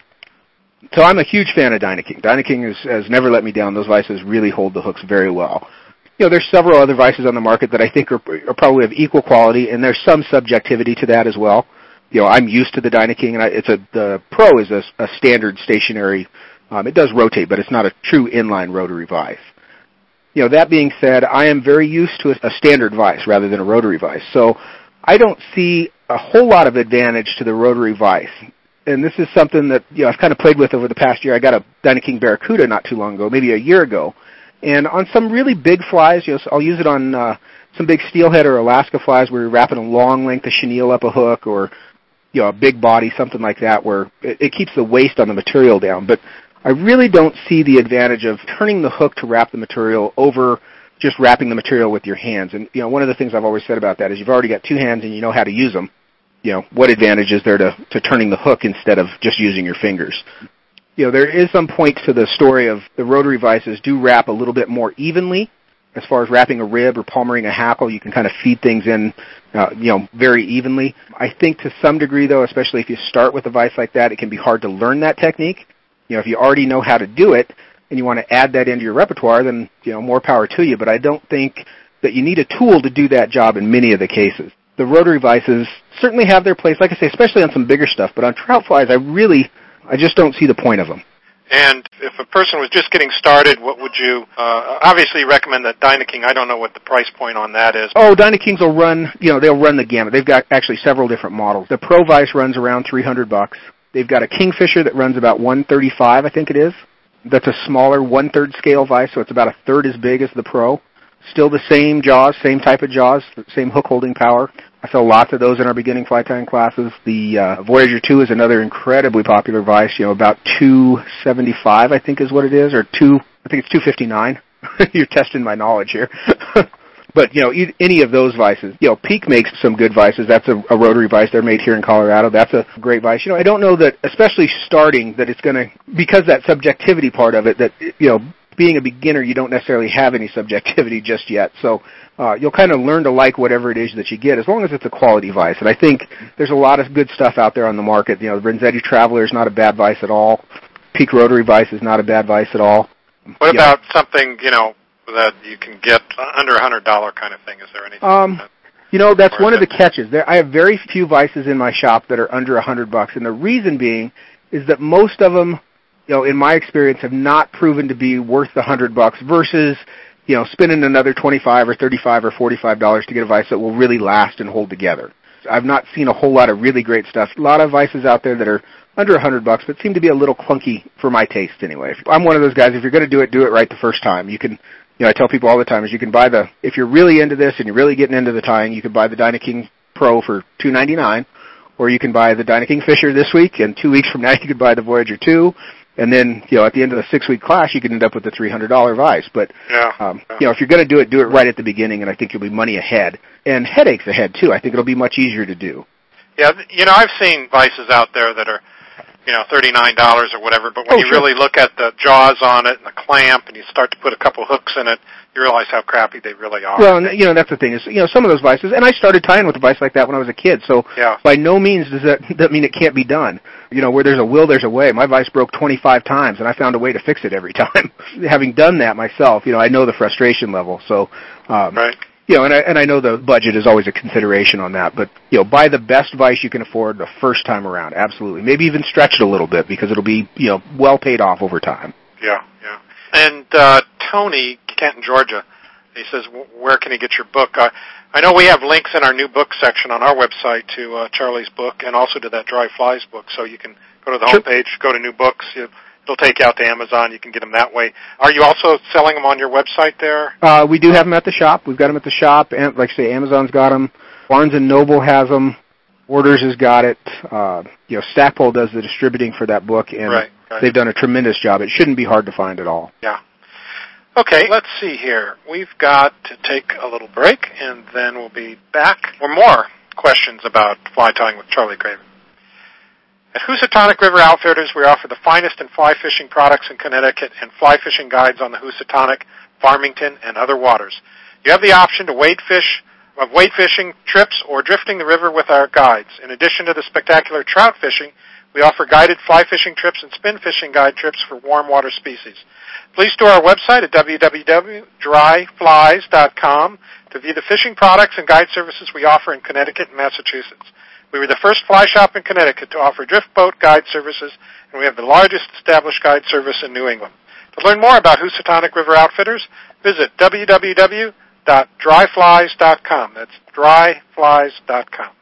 So I'm a huge fan of Dynaking. Dynaking has, has never let me down. Those vices really hold the hooks very well. You know, there's several other vices on the market that I think are, are probably of equal quality, and there's some subjectivity to that as well. You know, I'm used to the Dynaking, and I, it's a the Pro is a, a standard stationary. Um, it does rotate, but it's not a true inline rotary vise. You know, that being said, I am very used to a, a standard vise rather than a rotary vise. So I don't see a whole lot of advantage to the rotary vise. And this is something that, you know, I've kind of played with over the past year. I got a Dynaking Barracuda not too long ago, maybe a year ago. And on some really big flies, you know, I'll use it on uh, some big steelhead or Alaska flies where you're wrapping a long length of chenille up a hook, or, you know, a big body, something like that, where it, it keeps the waste on the material down. But I really don't see the advantage of turning the hook to wrap the material over just wrapping the material with your hands. And, you know, one of the things I've always said about that is you've already got two hands and you know how to use them. You know, what advantage is there to, to turning the hook instead of just using your fingers? You know, there is some point to the story of the rotary vices do wrap a little bit more evenly. As far as wrapping a rib or palmering a hackle, you can kind of feed things in, uh, you know, very evenly. I think to some degree, though, especially if you start with a vise like that, it can be hard to learn that technique. You know, if you already know how to do it and you want to add that into your repertoire, then, you know, more power to you. But I don't think that you need a tool to do that job in many of the cases. The rotary vices certainly have their place, like I say, especially on some bigger stuff. But on trout flies, I really, I just don't see the point of them. And if a person was just getting started, what would you, uh, obviously recommend that Dynaking? I don't know what the price point on that is. Oh, Dynakings will run, you know, they'll run the gamut. They've got actually several different models. The Pro Vise runs around three hundred bucks. They've got a Kingfisher that runs about one thirty-five, I think it is. That's a smaller one-third scale vise, so it's about a third as big as the Pro. Still the same jaws, same type of jaws, same hook holding power. I sell lots of those in our beginning fly tying classes. The uh, Voyager two is another incredibly popular vise, you know, about two seventy-five, I think is what it is, or two, I think it's two fifty-nine. You're testing my knowledge here. But, you know, any of those vices, you know, Peak makes some good vices. That's a, a rotary vise. They're made here in Colorado. That's a great vise. You know, I don't know that, especially starting, that it's going to, because that subjectivity part of it, that, you know, being a beginner, you don't necessarily have any subjectivity just yet. So uh, you'll kind of learn to like whatever it is that you get, as long as it's a quality vise. And I think there's a lot of good stuff out there on the market. You know, the Renzetti Traveler is not a bad vise at all. Peak Rotary Vise is not a bad vise at all. What you about know. something, you know, that you can get under a one hundred dollars kind of thing? Is there anything? Um, you know, that's one of the catches. There, I have very few vices in my shop that are under a hundred bucks, and the reason being is that most of them, you know, in my experience, have not proven to be worth the hundred bucks versus, you know, spending another twenty-five or thirty-five or forty-five dollars to get a vise that will really last and hold together. I've not seen a whole lot of really great stuff. A lot of vices out there that are under a hundred bucks, but seem to be a little clunky for my taste anyway. I'm one of those guys. If you're going to do it, do it right the first time. You can. You know, I tell people all the time is you can buy the, if you're really into this and you're really getting into the tying, you can buy the Dynaking Pro for two ninety-nine, or you can buy the Dynaking Fisher this week, and two weeks from now you could buy the Voyager two, and then, you know, at the end of the six-week class, you can end up with the three hundred dollars vise. But, yeah, um, yeah. you know, if you're going to do it, do it right at the beginning, and I think you'll be money ahead. And headaches ahead, too. I think it'll be much easier to do. Yeah, you know, I've seen vices out there that are, you know, thirty-nine dollars or whatever, but when oh, you sure. really look at the jaws on it and the clamp and you start to put a couple hooks in it, you realize how crappy they really are. Well, and, you know, that's the thing is, you know, some of those vices, and I started tying with a vise like that when I was a kid, so yeah. by no means does that, that mean it can't be done. You know, where there's a will, there's a way. My vise broke twenty-five times, and I found a way to fix it every time. Having done that myself, you know, I know the frustration level, so, um, right. You know, and I, and I know the budget is always a consideration on that, but, you know, buy the best vise you can afford the first time around, absolutely. Maybe even stretch it a little bit, because it'll be, you know, well paid off over time. Yeah, yeah. And uh, Tony, Canton, Georgia, he says, where can he get your book? Uh, I know we have links in our new book section on our website to uh, Charlie's book and also to that Dry Flies book, so you can go to the sure. homepage, go to new books. You, it'll take you out to Amazon. You can get them that way. Are you also selling them on your website there? Uh, we do have them at the shop. We've got them at the shop. And, like I say, Amazon's got them. Barnes and Noble has them. Orders has got it. Uh, you know, Stackpole does the distributing for that book, and right, right. they've done a tremendous job. It shouldn't be hard to find at all. Yeah. Okay, let's see here. We've got to take a little break, and then we'll be back for more questions about fly tying with Charlie Craven. At Housatonic River Outfitters, we offer the finest in fly fishing products in Connecticut and fly fishing guides on the Housatonic, Farmington, and other waters. You have the option to wade fish, of wade fishing trips or drifting the river with our guides. In addition to the spectacular trout fishing, we offer guided fly fishing trips and spin fishing guide trips for warm water species. Please to our website at w w w dot dry flies dot com to view the fishing products and guide services we offer in Connecticut and Massachusetts. We were the first fly shop in Connecticut to offer drift boat guide services, and we have the largest established guide service in New England. To learn more about Housatonic River Outfitters, visit w w w dot dry flies dot com. That's dry flies dot com.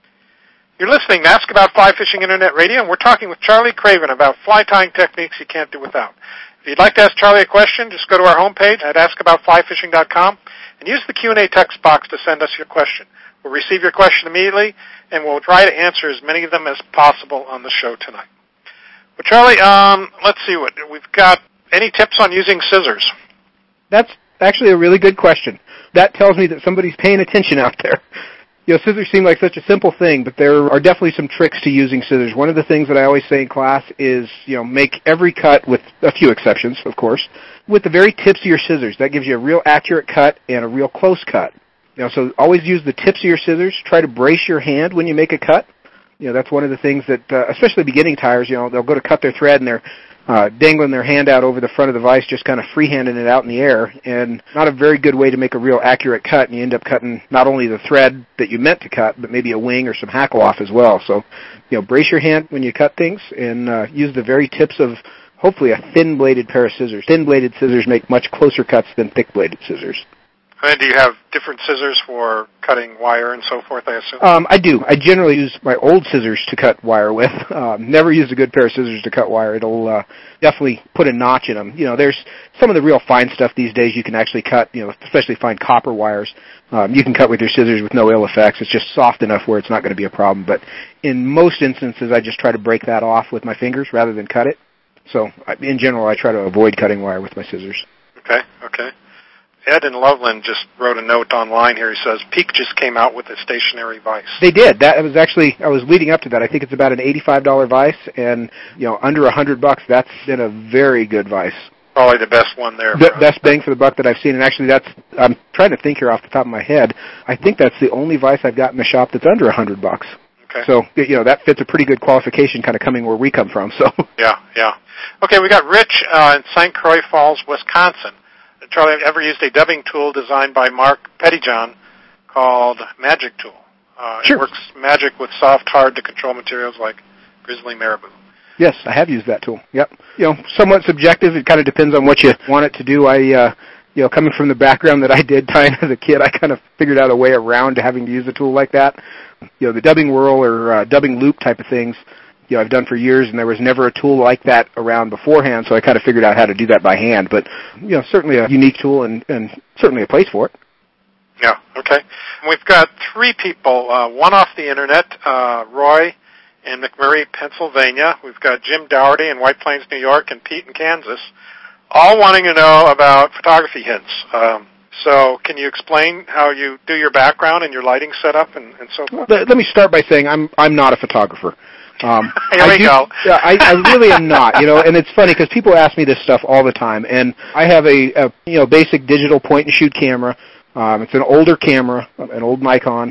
You're listening to Ask About Fly Fishing Internet Radio, and we're talking with Charlie Craven about fly tying techniques you can't do without. If you'd like to ask Charlie a question, just go to our homepage at ask about fly fishing dot com and use the Q and A text box to send us your question. We'll receive your question immediately, and we'll try to answer as many of them as possible on the show tonight. Well, Charlie, um, let's see what we've got. Any tips on using scissors? That's actually a really good question. That tells me that somebody's paying attention out there. You know, scissors seem like such a simple thing, but there are definitely some tricks to using scissors. One of the things that I always say in class is, you know, make every cut, with a few exceptions, of course, with the very tips of your scissors. That gives you a real accurate cut and a real close cut. You know, so always use the tips of your scissors. Try to brace your hand when you make a cut. You know, that's one of the things that, uh, especially beginning tyers, you know, they'll go to cut their thread and they're uh, dangling their hand out over the front of the vise, just kind of freehanding it out in the air, and not a very good way to make a real accurate cut, and you end up cutting not only the thread that you meant to cut, but maybe a wing or some hackle off as well. So, you know, brace your hand when you cut things, and uh, use the very tips of hopefully a thin-bladed pair of scissors. Thin-bladed scissors make much closer cuts than thick-bladed scissors. And do you have different scissors for cutting wire and so forth, I assume? Um, I do. I generally use my old scissors to cut wire with. Um, never use a good pair of scissors to cut wire. It'll uh, definitely put a notch in them. You know, there's some of the real fine stuff these days you can actually cut, you know, especially fine copper wires. Um, you can cut with your scissors with no ill effects. It's just soft enough where it's not going to be a problem. But in most instances, I just try to break that off with my fingers rather than cut it. So in general, I try to avoid cutting wire with my scissors. Okay, okay. Ed in Loveland just wrote a note online here. He says, Peak just came out with a stationary vise. They did. That was actually, I was leading up to that. I think it's about an eighty-five dollars vise, and, you know, under one hundred bucks, that's been a very good vise. Probably the best one there. The best bang for the buck that I've seen, and actually that's, I'm trying to think here off the top of my head, I think that's the only vise I've got in the shop that's under one hundred bucks. Okay. So, you know, that fits a pretty good qualification kind of coming where we come from, so. Yeah, yeah. Okay, we got Rich uh, in Saint Croix Falls, Wisconsin. Charlie, have you ever used a dubbing tool designed by Mark Pettyjohn called Magic Tool? Uh, sure. It works magic with soft, hard-to-control materials like grizzly marabou. Yes, I have used that tool. Yep. You know, somewhat subjective. It kind of depends on what you want it to do. I, uh, you know, coming from the background that I did tying as a kid, I kind of figured out a way around having to use a tool like that. You know, the dubbing whirl or uh, dubbing loop type of things, you know, I've done for years, and there was never a tool like that around beforehand, so I kind of figured out how to do that by hand. But, you know, certainly a unique tool and, and certainly a place for it. Yeah, okay. We've got three people, uh, one off the Internet, uh, Roy in McMurray, Pennsylvania. We've got Jim Dougherty in White Plains, New York, and Pete in Kansas, all wanting to know about photography hints. Um, so can you explain how you do your background and your lighting setup and, and so forth? Let, let me start by saying I'm I'm not a photographer. Um, Here I we do, go. Yeah, I, I really am not, you know, and it's funny because people ask me this stuff all the time, and I have a, a you know basic digital point-and-shoot camera. Um, it's an older camera, an old Nikon.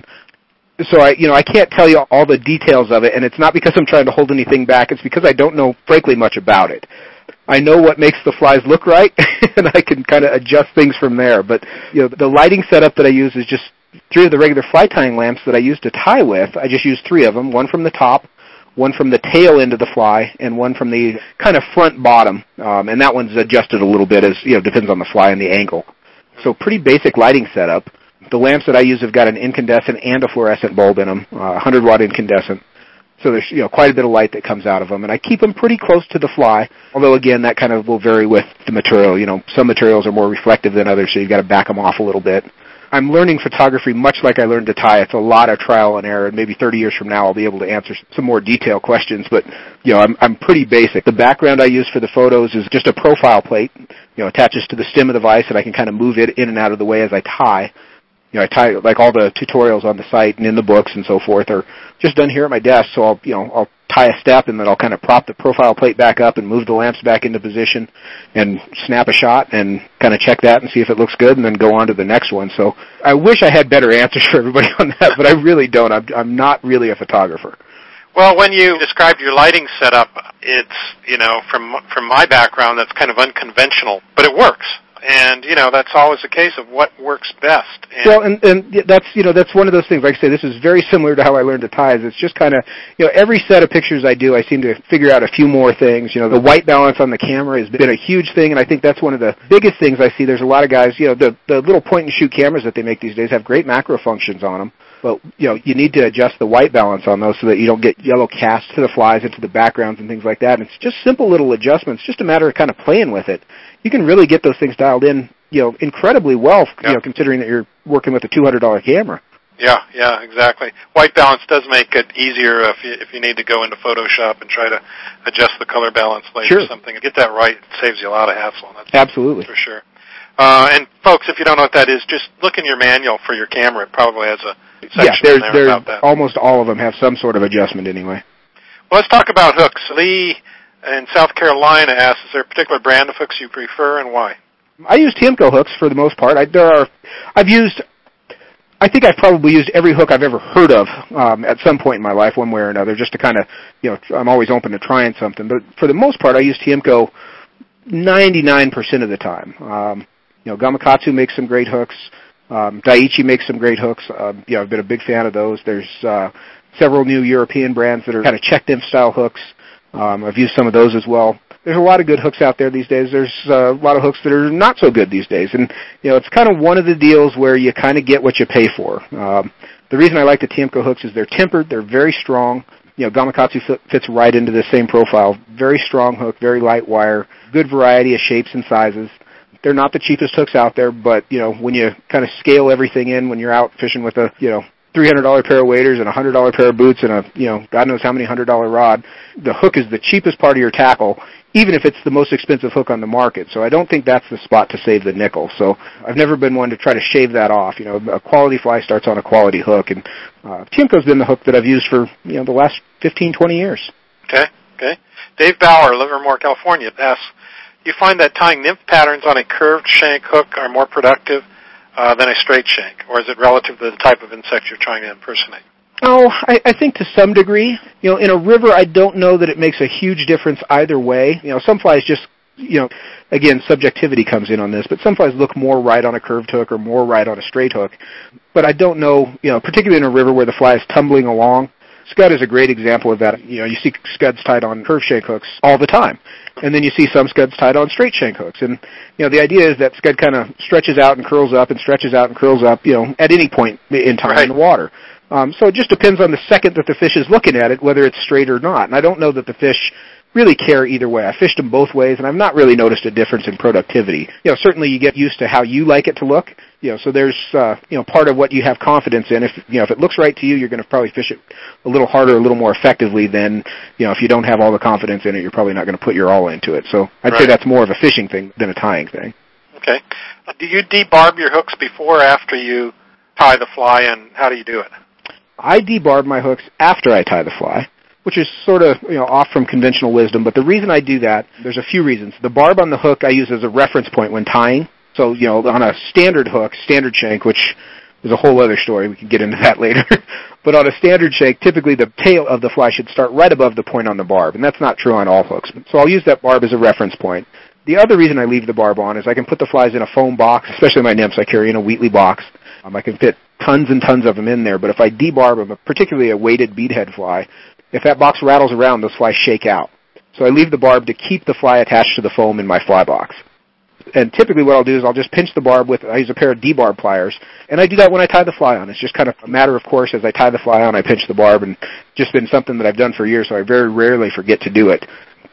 So I, you know, I can't tell you all the details of it, and it's not because I'm trying to hold anything back. It's because I don't know, frankly, much about it. I know what makes the flies look right, and I can kind of adjust things from there. But you know, the lighting setup that I use is just three of the regular fly tying lamps that I use to tie with. I just use three of them: one from the top, one from the tail end of the fly, and one from the kind of front bottom. Um, and that one's adjusted a little bit as, you know, depends on the fly and the angle. So pretty basic lighting setup. The lamps that I use have got an incandescent and a fluorescent bulb in them, uh, one hundred watt incandescent. So there's, you know, quite a bit of light that comes out of them. And I keep them pretty close to the fly, although, again, that kind of will vary with the material. You know, some materials are more reflective than others, so you've got to back them off a little bit. I'm learning photography much like I learned to tie. It's a lot of trial and error, and maybe thirty years from now I'll be able to answer some more detailed questions, but, you know, I'm, I'm pretty basic. The background I use for the photos is just a profile plate, you know, attaches to the stem of the vise, and I can kind of move it in and out of the way as I tie. You know, I tie, like all the tutorials on the site and in the books and so forth are just done here at my desk, so I'll, you know, I'll tie a step and then I'll kind of prop the profile plate back up and move the lamps back into position and snap a shot and kind of check that and see if it looks good and then go on to the next one. So I wish I had better answers for everybody on that, but I really don't. I'm, I'm not really a photographer. Well, when you described your lighting setup, it's, you know, from from my background, that's kind of unconventional, but it works. And, you know, that's always a case of what works best. And well, and, and that's, you know, that's one of those things. Like I say, this is very similar to how I learned to tie. It's just kind of, you know, every set of pictures I do, I seem to figure out a few more things. You know, the white balance on the camera has been a huge thing, and I think that's one of the biggest things I see. There's a lot of guys, you know, the, the little point-and-shoot cameras that they make these days have great macro functions on them. But, you know, you need to adjust the white balance on those so that you don't get yellow cast to the flies into the backgrounds and things like that. And it's just simple little adjustments, just a matter of kind of playing with it. You can really get those things dialed in, you know, incredibly well, yeah. you know, considering that you're working with a two hundred dollars camera. Yeah, yeah, exactly. White balance does make it easier if you, if you need to go into Photoshop and try to adjust the color balance later sure. or something. Get that right. It saves you a lot of hassle. That's Absolutely. For sure. Uh, and, folks, if you don't know what that is, just look in your manual for your camera. It probably has a section yeah, there's, in there there's about that. Almost all of them have some sort of adjustment anyway. Well, let's talk about hooks. Lee in South Carolina asks, is there a particular brand of hooks you prefer and why? I use Tiemco hooks for the most part. I, there are, I've used, I think I've probably used every hook I've ever heard of um, at some point in my life, one way or another, just to kind of, you know, I'm always open to trying something. But for the most part, I use Tiemco ninety-nine percent of the time. Um, you know, Gamakatsu makes some great hooks. Um, Daiichi makes some great hooks. Uh, you know, I've been a big fan of those. There's uh, several new European brands that are kind of check-in style hooks. Um, I've used some of those as well. There's a lot of good hooks out there these days. There's uh, a lot of hooks that are not so good these days. And, you know, it's kind of one of the deals where you kind of get what you pay for. Um, the reason I like the Tiemco hooks is they're tempered, they're very strong. You know, Gamakatsu fits right into the same profile. Very strong hook, very light wire, good variety of shapes and sizes. They're not the cheapest hooks out there, but, you know, when you kind of scale everything in, when you're out fishing with a, you know, three hundred dollars pair of waders and a one hundred dollars pair of boots and a, you know, God knows how many one hundred dollars rod, the hook is the cheapest part of your tackle, even if it's the most expensive hook on the market. So I don't think that's the spot to save the nickel. So I've never been one to try to shave that off. You know, a quality fly starts on a quality hook, and uh, Tiemco's been the hook that I've used for, you know, the last fifteen, twenty years. Okay, okay. Dave Bauer, Livermore, California, asks, you find that tying nymph patterns on a curved shank hook are more productive uh, than a straight shank, or is it relative to the type of insect you're trying to impersonate? Oh, I, I think to some degree. You know, in a river, I don't know that it makes a huge difference either way. You know, some flies just, you know, again, subjectivity comes in on this, but some flies look more right on a curved hook or more right on a straight hook. But I don't know, you know, particularly in a river where the fly is tumbling along. Scud is a great example of that. You know, you see scuds tied on curved shank hooks all the time. And then you see some scuds tied on straight shank hooks. And, you know, the idea is that scud kind of stretches out and curls up and stretches out and curls up, you know, at any point in time right. in the water. Um, so it just depends on the second that the fish is looking at it, whether it's straight or not. And I don't know that the fish really care either way. I fished them both ways, and I've not really noticed a difference in productivity. You know, certainly you get used to how you like it to look. You know, so there's, uh, you know, part of what you have confidence in. If, you know, if it looks right to you, you're going to probably fish it a little harder, a little more effectively than, you know, if you don't have all the confidence in it, you're probably not going to put your all into it. So I'd right. say that's more of a fishing thing than a tying thing. Okay. Do you debarb your hooks before or after you tie the fly, and how do you do it? I debarb my hooks after I tie the fly, which is sort of, you know, off from conventional wisdom. But the reason I do that, there's a few reasons. The barb on the hook I use as a reference point when tying. So, you know, on a standard hook, standard shank, which is a whole other story. We can get into that later. But on a standard shank, typically the tail of the fly should start right above the point on the barb. And that's not true on all hooks. So I'll use that barb as a reference point. The other reason I leave the barb on is I can put the flies in a foam box, especially my nymphs. I carry in a Wheatley box. Um, I can fit tons and tons of them in there. But if I debarb them, particularly a weighted beadhead fly, if that box rattles around, those flies shake out. So I leave the barb to keep the fly attached to the foam in my fly box. And typically what I'll do is I'll just pinch the barb with, I use a pair of debarb pliers, and I do that when I tie the fly on. It's just kind of a matter of course. As I tie the fly on, I pinch the barb, and just been something that I've done for years, so I very rarely forget to do it.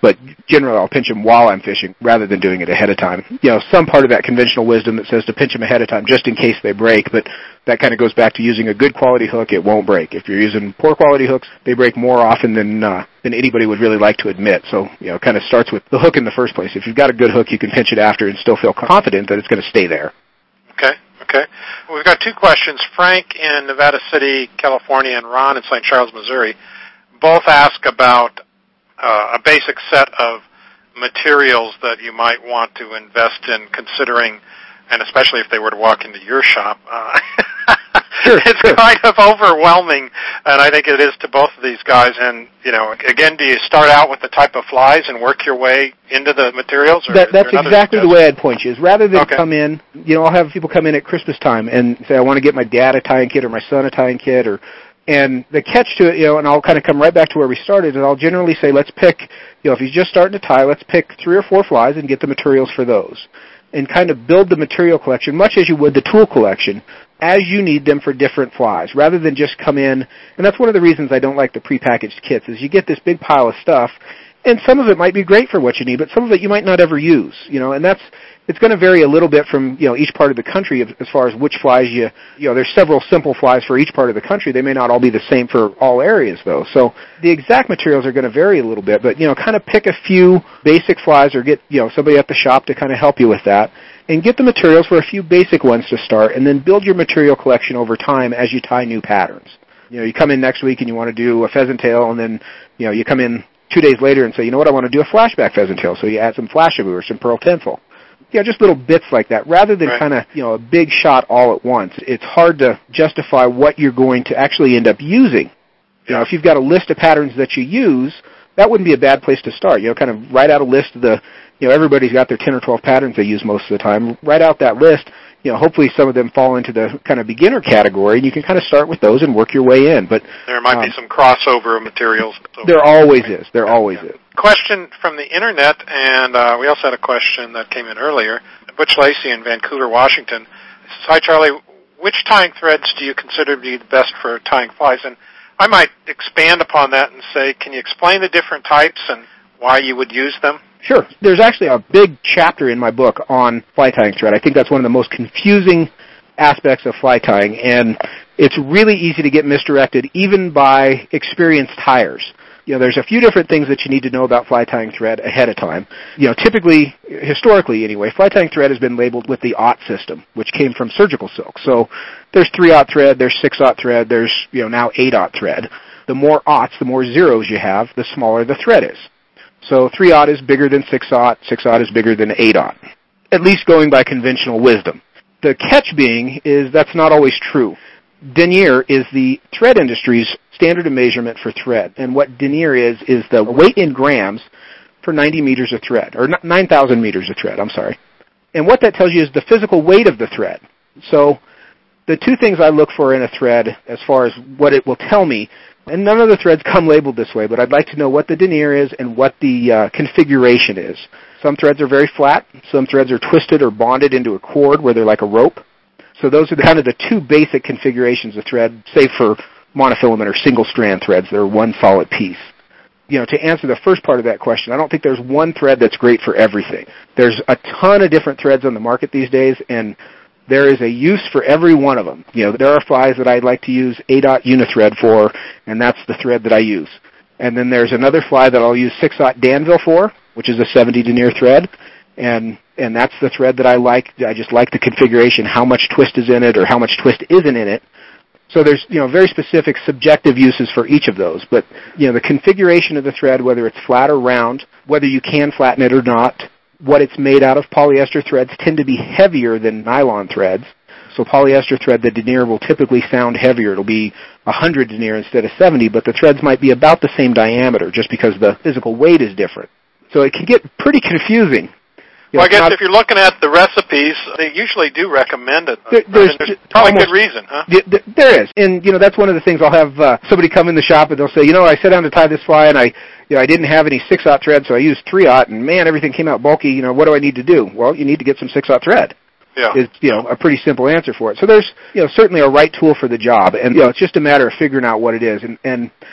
But generally, I'll pinch them while I'm fishing rather than doing it ahead of time. You know, some part of that conventional wisdom that says to pinch them ahead of time just in case they break, but that kind of goes back to using a good quality hook. It won't break. If you're using poor quality hooks, they break more often than uh, than anybody would really like to admit. So, you know, it kind of starts with the hook in the first place. If you've got a good hook, you can pinch it after and still feel confident that it's going to stay there. Okay. Okay. Well, we've got two questions. Frank in Nevada City, California, and Ron in Saint Charles, Missouri, both ask about uh, a basic set of materials that you might want to invest in, considering, and especially if they were to walk into your shop. Uh, sure, it's sure. kind of overwhelming, and I think it is to both of these guys. And, you know, again, do you start out with the type of flies and work your way into the materials? Or that, that's exactly the way I'd point you, is rather than okay. come in, you know, I'll have people come in at Christmas time and say, I want to get my dad a tying kit or my son a tying kit, or and the catch to it, you know, and I'll kind of come right back to where we started, and I'll generally say, let's pick, you know, if he's just starting to tie, let's pick three or four flies and get the materials for those, and kind of build the material collection, much as you would the tool collection, as you need them for different flies, rather than just come in, and that's one of the reasons I don't like the prepackaged kits, is you get this big pile of stuff, and some of it might be great for what you need, but some of it you might not ever use, you know, and that's, it's going to vary a little bit from, you know, each part of the country as far as which flies you, you know, there's several simple flies for each part of the country. They may not all be the same for all areas, though. So the exact materials are going to vary a little bit, but, you know, kind of pick a few basic flies or get, you know, somebody at the shop to kind of help you with that and get the materials for a few basic ones to start and then build your material collection over time as you tie new patterns. You know, you come in next week and you want to do a pheasant tail, and then, you know, you come in two days later and say, you know what, I want to do a flashback pheasant tail. So you add some flashaboo or some pearl tinsel. You know, just little bits like that, rather than right. kind of, you know, a big shot all at once. It's hard to justify what you're going to actually end up using. You know, if you've got a list of patterns that you use, that wouldn't be a bad place to start. You know, kind of write out a list of the, you know, everybody's got their ten or twelve patterns they use most of the time. Write out that list. You know, hopefully some of them fall into the kind of beginner category, and you can kind of start with those and work your way in. But there might um, be some crossover of materials. So there always is. There always yeah. is. Question from the internet, and uh, we also had a question that came in earlier. Butch Lacey in Vancouver, Washington. Says, hi, Charlie. Which tying threads do you consider to be the best for tying flies? And I might expand upon that and say, can you explain the different types and why you would use them? Sure. There's actually a big chapter in my book on fly tying thread. I think that's one of the most confusing aspects of fly tying, and it's really easy to get misdirected even by experienced tyers. You know, there's a few different things that you need to know about fly tying thread ahead of time. You know, typically, historically anyway, fly tying thread has been labeled with the aught system, which came from surgical silk. So there's three-aught thread, there's six-aught thread, there's, you know, now eight-aught thread. The more aughts, the more zeros you have, the smaller the thread is. So three-aught is bigger than six-aught, six-aught is bigger than eight-aught, at least going by conventional wisdom. The catch being is that's not always true. Denier is the thread industry's standard of measurement for thread, and what denier is is the weight in grams for ninety meters of thread, or nine thousand meters of thread, I'm sorry. And what that tells you is the physical weight of the thread. So the two things I look for in a thread as far as what it will tell me, and none of the threads come labeled this way, but I'd like to know what the denier is and what the uh, configuration is. Some threads are very flat, some threads are twisted or bonded into a cord where they're like a rope. So those are kind of the two basic configurations of thread, save for monofilament or single-strand threads. They're one solid piece. You know, to answer the first part of that question, I don't think there's one thread that's great for everything. There's a ton of different threads on the market these days, and there is a use for every one of them. You know, there are flies that I'd like to use eight-aught unithread for, and that's the thread that I use. And then there's another fly that I'll use six-aught Danville for, which is a seventy denier thread, and and that's the thread that I like. I just like the configuration, how much twist is in it or how much twist isn't in it. So there's, you know, very specific subjective uses for each of those. But, you know, the configuration of the thread, whether it's flat or round, whether you can flatten it or not, what it's made out of, polyester threads tend to be heavier than nylon threads. So polyester thread, the denier will typically sound heavier. It'll be one hundred denier instead of seventy, but the threads might be about the same diameter just because the physical weight is different. So it can get pretty confusing. You well, know, I guess not, if you're looking at the recipes, they usually do recommend it. There, there's, there's probably almost, good reason, huh? There is. And, you know, that's one of the things I'll have uh, somebody come in the shop and they'll say, you know, I sat down to tie this fly and I, you know, I didn't have any six-aught thread, so I used three-aught, and, man, everything came out bulky. You know, what do I need to do? Well, you need to get some six-aught thread. Yeah. Is, you know, a pretty simple answer for it. So there's, you know, certainly a right tool for the job. And, you know, it's just a matter of figuring out what it is. And, and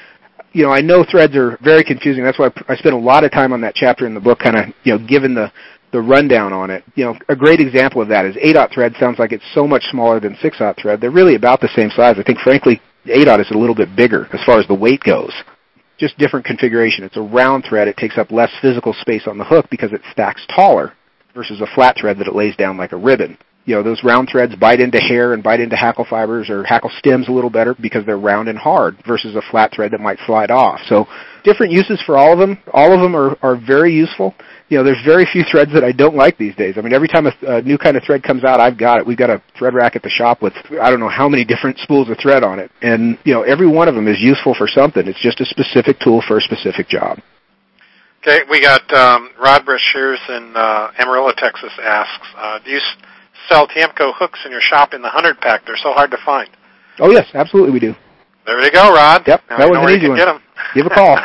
you know, I know threads are very confusing. That's why I spent a lot of time on that chapter in the book, kind of, you know, given the, the rundown on it. You know, a great example of that is eight-aught thread sounds like it's so much smaller than six-aught thread. They're really about the same size. I think, frankly, eight-aught is a little bit bigger as far as the weight goes. Just different configuration. It's a round thread. It takes up less physical space on the hook because it stacks taller versus a flat thread that it lays down like a ribbon. You know, those round threads bite into hair and bite into hackle fibers or hackle stems a little better because they're round and hard versus a flat thread that might slide off. So different uses for all of them. All of them are, are very useful. You know, there's very few threads that I don't like these days. I mean, every time a, a new kind of thread comes out, I've got it. We've got a thread rack at the shop with I don't know how many different spools of thread on it. And, you know, every one of them is useful for something. It's just a specific tool for a specific job. Okay, we got um, Rod Brashears in uh, Amarillo, Texas asks, uh, do you s- sell Tiemco hooks in your shop in the one hundred pack? They're so hard to find. Oh, yes, absolutely we do. There you go, Rod. Yep, now that was an easy one. Get them. Give a call.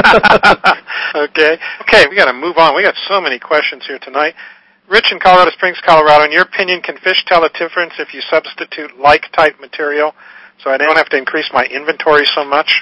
okay. Okay, we got to move on. We got so many questions here tonight. Rich in Colorado Springs, Colorado, in your opinion, can fish tell a difference if you substitute like-type material so I don't have to increase my inventory so much?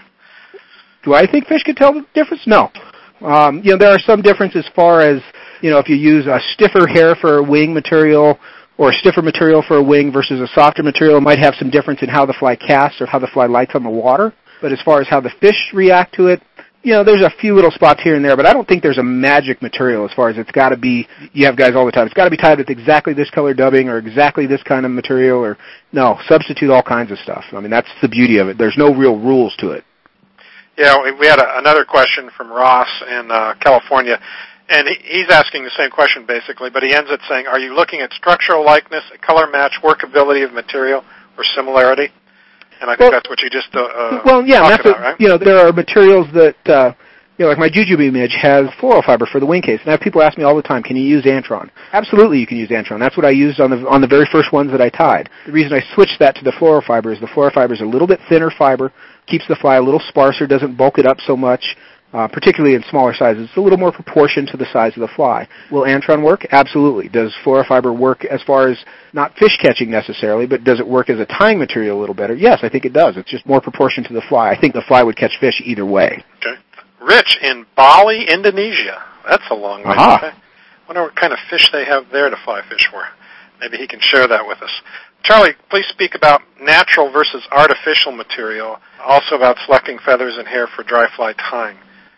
Do I think fish can tell the difference? No. Um, you know, there are some differences as far as, you know, if you use a stiffer hair for a wing material or a stiffer material for a wing versus a softer material, it might have some difference in how the fly casts or how the fly lights on the water. But as far as how the fish react to it, you know, there's a few little spots here and there, but I don't think there's a magic material as far as it's got to be, you have guys all the time, it's got to be tied with exactly this color dubbing or exactly this kind of material or, no, substitute all kinds of stuff. I mean, that's the beauty of it. There's no real rules to it. Yeah, we had a, another question from Ross in uh, California, and he, he's asking the same question basically, but he ends it saying, are you looking at structural likeness, color match, workability of material, or similarity? And I think well, that's what you just uh, uh, well, yeah, talked that's about, a, right? You know, there are materials that, uh, you know, like my Jujube image has floral fiber for the wing case, and I have people ask me all the time, can you use Antron? Absolutely you can use Antron. That's what I used on the on the very first ones that I tied. The reason I switched that to the floral fiber is the floral fiber is a little bit thinner fiber, keeps the fly a little sparser, doesn't bulk it up so much, uh, particularly in smaller sizes. It's a little more proportioned to the size of the fly. Will Antron work? Absolutely. Does floral fiber work as far as not fish catching necessarily, but does it work as a tying material a little better? Yes, I think it does. It's just more proportioned to the fly. I think the fly would catch fish either way. Okay. Rich in Bali, Indonesia. That's a long way. Aha. I wonder what kind of fish they have there to fly fish for. Maybe he can share that with us. Charlie, please speak about natural versus artificial material, also about selecting feathers and hair for dry fly tying.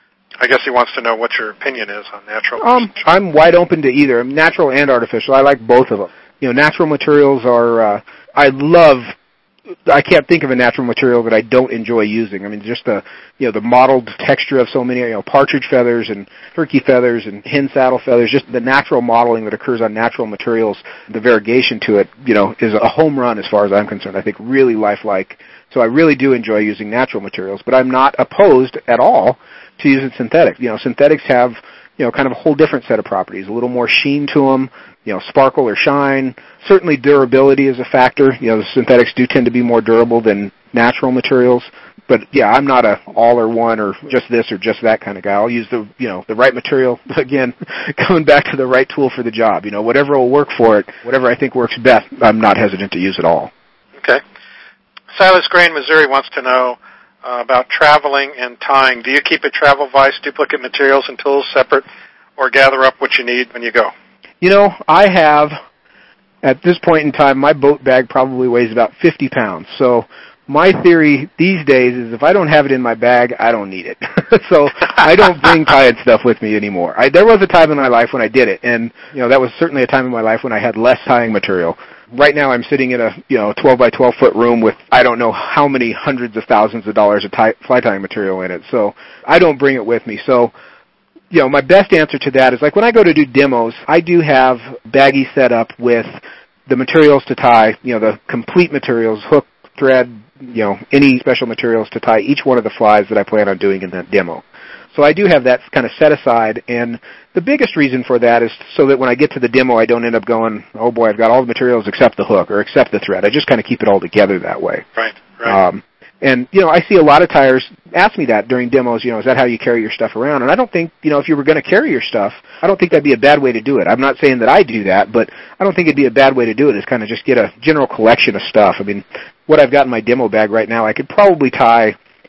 I guess he wants to know what your opinion is on natural. Um, I'm wide open to either, natural and artificial. I like both of them. You know, natural materials are, uh, I love, I can't think of a natural material that I don't enjoy using. I mean, just the, you know, the mottled texture of so many, you know, partridge feathers and turkey feathers and hen saddle feathers, just the natural modeling that occurs on natural materials, the variegation to it, you know, is a home run as far as I'm concerned. I think really lifelike. So I really do enjoy using natural materials, but I'm not opposed at all to using synthetic. You know, synthetics have, you know, kind of a whole different set of properties, a little more sheen to them, you know, sparkle or shine. Certainly durability is a factor. You know, the synthetics do tend to be more durable than natural materials. But, yeah, I'm not a all or one or just this or just that kind of guy. I'll use the, you know, the right material. Again, coming back to the right tool for the job. You know, whatever will work for it, whatever I think works best, I'm not hesitant to use at all. Okay. Silas Gray in Missouri wants to know uh, about traveling and tying. Do you keep a travel vise, duplicate materials, and tools separate, or gather up what you need when you go? You know, I have, at this point in time, my boat bag probably weighs about fifty pounds. So my theory these days is if I don't have it in my bag, I don't need it. So I don't bring tying stuff with me anymore. I, there was a time in my life when I did it, and you know that was certainly a time in my life when I had less tying material. Right now I'm sitting in a, you know, twelve by twelve foot room with I don't know how many hundreds of thousands of dollars of tie, fly tying material in it. So I don't bring it with me. So, you know, my best answer to that is like when I go to do demos, I do have baggies set up with the materials to tie, you know, the complete materials, hook, thread, you know, any special materials to tie each one of the flies that I plan on doing in that demo. So I do have that kind of set aside, and the biggest reason for that is so that when I get to the demo, I don't end up going, oh boy, I've got all the materials except the hook or except the thread. I just kind of keep it all together that way. Right, right. Um, and, you know, I see a lot of tires ask me that during demos, you know, is that how you carry your stuff around? And I don't think, you know, if you were going to carry your stuff, I don't think that'd be a bad way to do it. I'm not saying that I do that, but I don't think it'd be a bad way to do it is kind of just get a general collection of stuff. I mean, what I've got in my demo bag right now, I could probably tie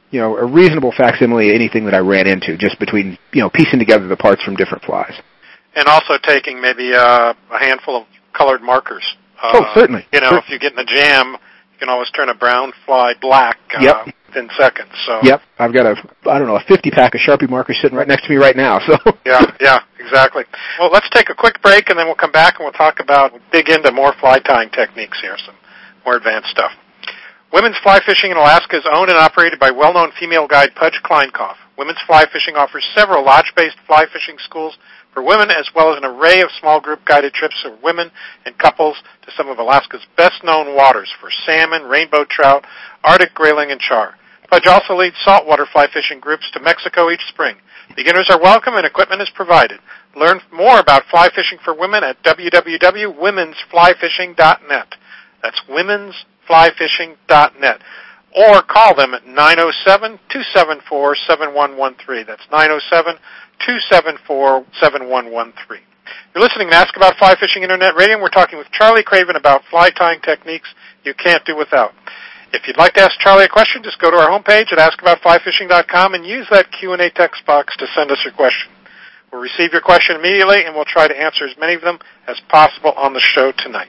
you know, a reasonable facsimile of anything that I ran into, just between, you know, piecing together the parts from different flies. And also taking maybe uh, a handful of colored markers. Uh, oh, certainly. You know, Sure. if you get in a jam, you can always turn a brown fly black uh, yep. within seconds. So. Yep. I've got a, I don't know, a fifty pack of Sharpie markers sitting right next to me right now. So. yeah, yeah, exactly. Well, let's take a quick break, and then we'll come back and we'll talk about, dig into more fly tying techniques here, some more advanced stuff. Women's Fly Fishing in Alaska is owned and operated by well-known female guide Pudge Kleinkoff. Women's Fly Fishing offers several lodge-based fly fishing schools for women, as well as an array of small group guided trips for women and couples to some of Alaska's best-known waters for salmon, rainbow trout, Arctic grayling, and char. Pudge also leads saltwater fly fishing groups to Mexico each spring. Beginners are welcome and equipment is provided. Learn more about fly fishing for women at w w w dot women's fly fishing dot net. That's women's fly fishing dot net. Or call them at nine oh seven, two seven four, seven one one three. That's nine oh seven, two seven four, seven one one three. You're listening to Ask About Fly Fishing Internet Radio, and we're talking with Charlie Craven about fly tying techniques you can't do without. If you'd like to ask Charlie a question, just go to our homepage at ask about fly fishing dot com and use that Q and A text box to send us your question. We'll receive your question immediately, and we'll try to answer as many of them as possible on the show tonight.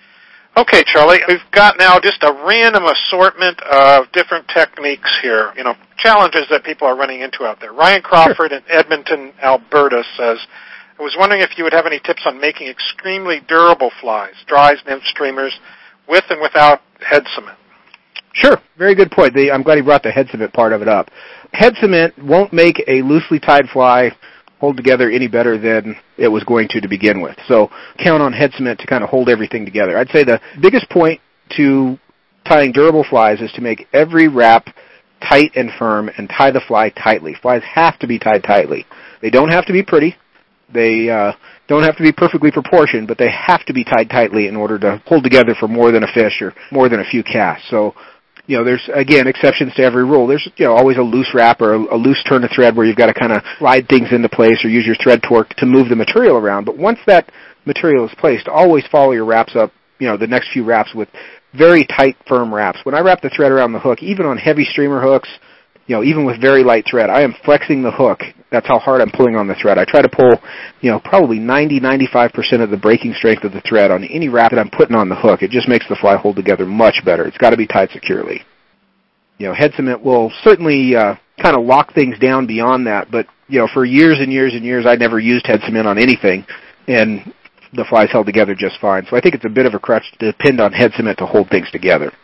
Okay, Charlie, we've got now just a random assortment of different techniques here, you know, challenges that people are running into out there. Ryan Crawford Sure. in Edmonton, Alberta says, I was wondering if you would have any tips on making extremely durable flies, dries, nymph streamers, with and without head cement. Sure. Very good point. The, I'm glad he brought the head cement part of it up. Head cement won't make a loosely tied fly hold together any better than it was going to to begin with. So count on head cement to kind of hold everything together. I'd say the biggest point to tying durable flies is to make every wrap tight and firm and tie the fly tightly. Flies have to be tied tightly. They don't have to be pretty. They uh, don't have to be perfectly proportioned, but they have to be tied tightly in order to hold together for more than a fish or more than a few casts. So, you know, there's, again, exceptions to every rule. There's, you know, always a loose wrap or a, a loose turn of thread where you've got to kind of slide things into place or use your thread torque to move the material around. But once that material is placed, always follow your wraps up, you know, the next few wraps with very tight, firm wraps. When I wrap the thread around the hook, even on heavy streamer hooks, you know, even with very light thread, I am flexing the hook. That's how hard I'm pulling on the thread. I try to pull, you know, probably ninety, ninety-five percent of the breaking strength of the thread on any wrap that I'm putting on the hook. It just makes the fly hold together much better. It's got to be tied securely. You know, head cement will certainly uh, kind of lock things down beyond that, but, you know, for years and years and years, I never used head cement on anything, and the flies held together just fine. So I think it's a bit of a crutch to depend on head cement to hold things together.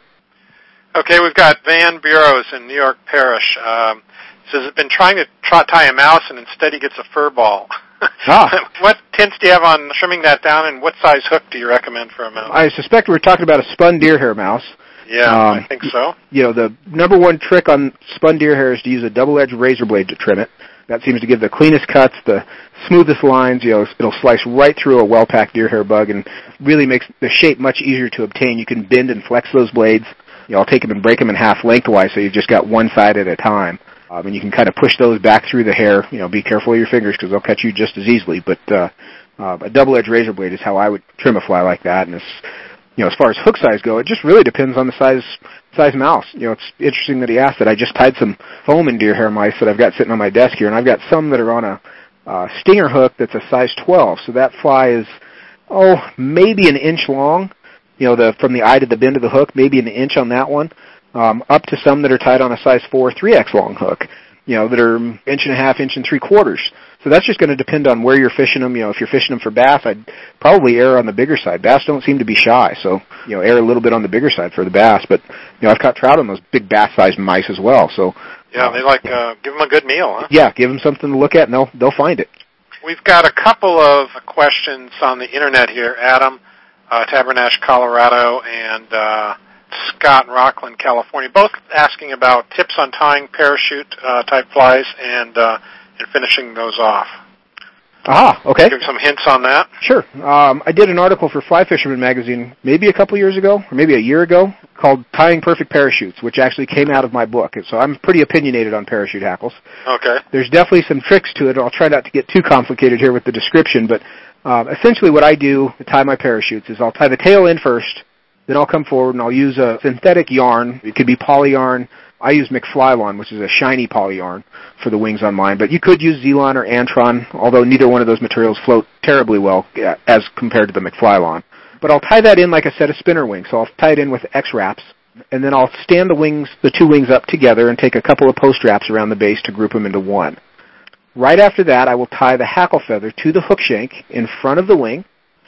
Okay, we've got Van Bureaus in New York Parish. Um, says he's been trying to try, tie a mouse, and instead he gets a fur ball. Ah. What tips do you have on trimming that down, and what size hook do you recommend for a mouse? I suspect we're talking about a spun deer hair mouse. Yeah, um, I think so. You know, the number one trick on spun deer hair is to use a double-edged razor blade to trim it. That seems to give the cleanest cuts, the smoothest lines. You know, it'll slice right through a well-packed deer hair bug and really makes the shape much easier to obtain. You can bend and flex those blades. You know, I'll take them and break them in half lengthwise, so you've just got one side at a time. Um, and you can kind of push those back through the hair. You know, be careful of your fingers because they'll cut you just as easily. But uh, uh, a double-edged razor blade is how I would trim a fly like that. And it's, you know, as far as hook size go, it just really depends on the size size mouse. You know, it's interesting that he asked that. I just tied some foam and deer hair mice that I've got sitting on my desk here, and I've got some that are on a uh, stinger hook that's a size twelve. So that fly is, oh, maybe an inch long. You know, the from the eye to the bend of the hook, maybe an inch on that one, um, up to some that are tied on a size four, three X long hook, you know, that are inch and a half, inch and three quarters. So that's just going to depend on where you're fishing them. You know, if you're fishing them for bass, I'd probably err on the bigger side. Bass don't seem to be shy, so, you know, err a little bit on the bigger side for the bass. But, you know, I've caught trout on those big bass-sized mice as well. So yeah, they like uh, give them a good meal, huh? Yeah, give them something to look at, and they'll they'll find it. We've got a couple of questions on the internet here. Adam, uh, Tabernash, Colorado, and uh, Scott in Rockland, California, both asking about tips on tying parachute uh, type flies and uh, and finishing those off. Ah, okay. Give some hints on that. Sure. Um, I did an article for Fly Fisherman magazine maybe a couple years ago, or maybe a year ago, called Tying Perfect Parachutes, which actually came out of my book. So I'm pretty opinionated on parachute hackles. Okay. There's definitely some tricks to it. I'll try not to get too complicated here with the description, but um, essentially what I do to tie my parachutes is I'll tie the tail in first, then I'll come forward and I'll use a synthetic yarn. It could be poly yarn, I use McFlylon, which is a shiny poly yarn for the wings on mine, but you could use Zelon or Antron, although neither one of those materials float terribly well as compared to the McFlylon. But I'll tie that in like a set of spinner wings, so I'll tie it in with X-wraps, and then I'll stand the wings, the two wings up together and take a couple of post wraps around the base to group them into one. Right after that, I will tie the hackle feather to the hook shank in front of the wing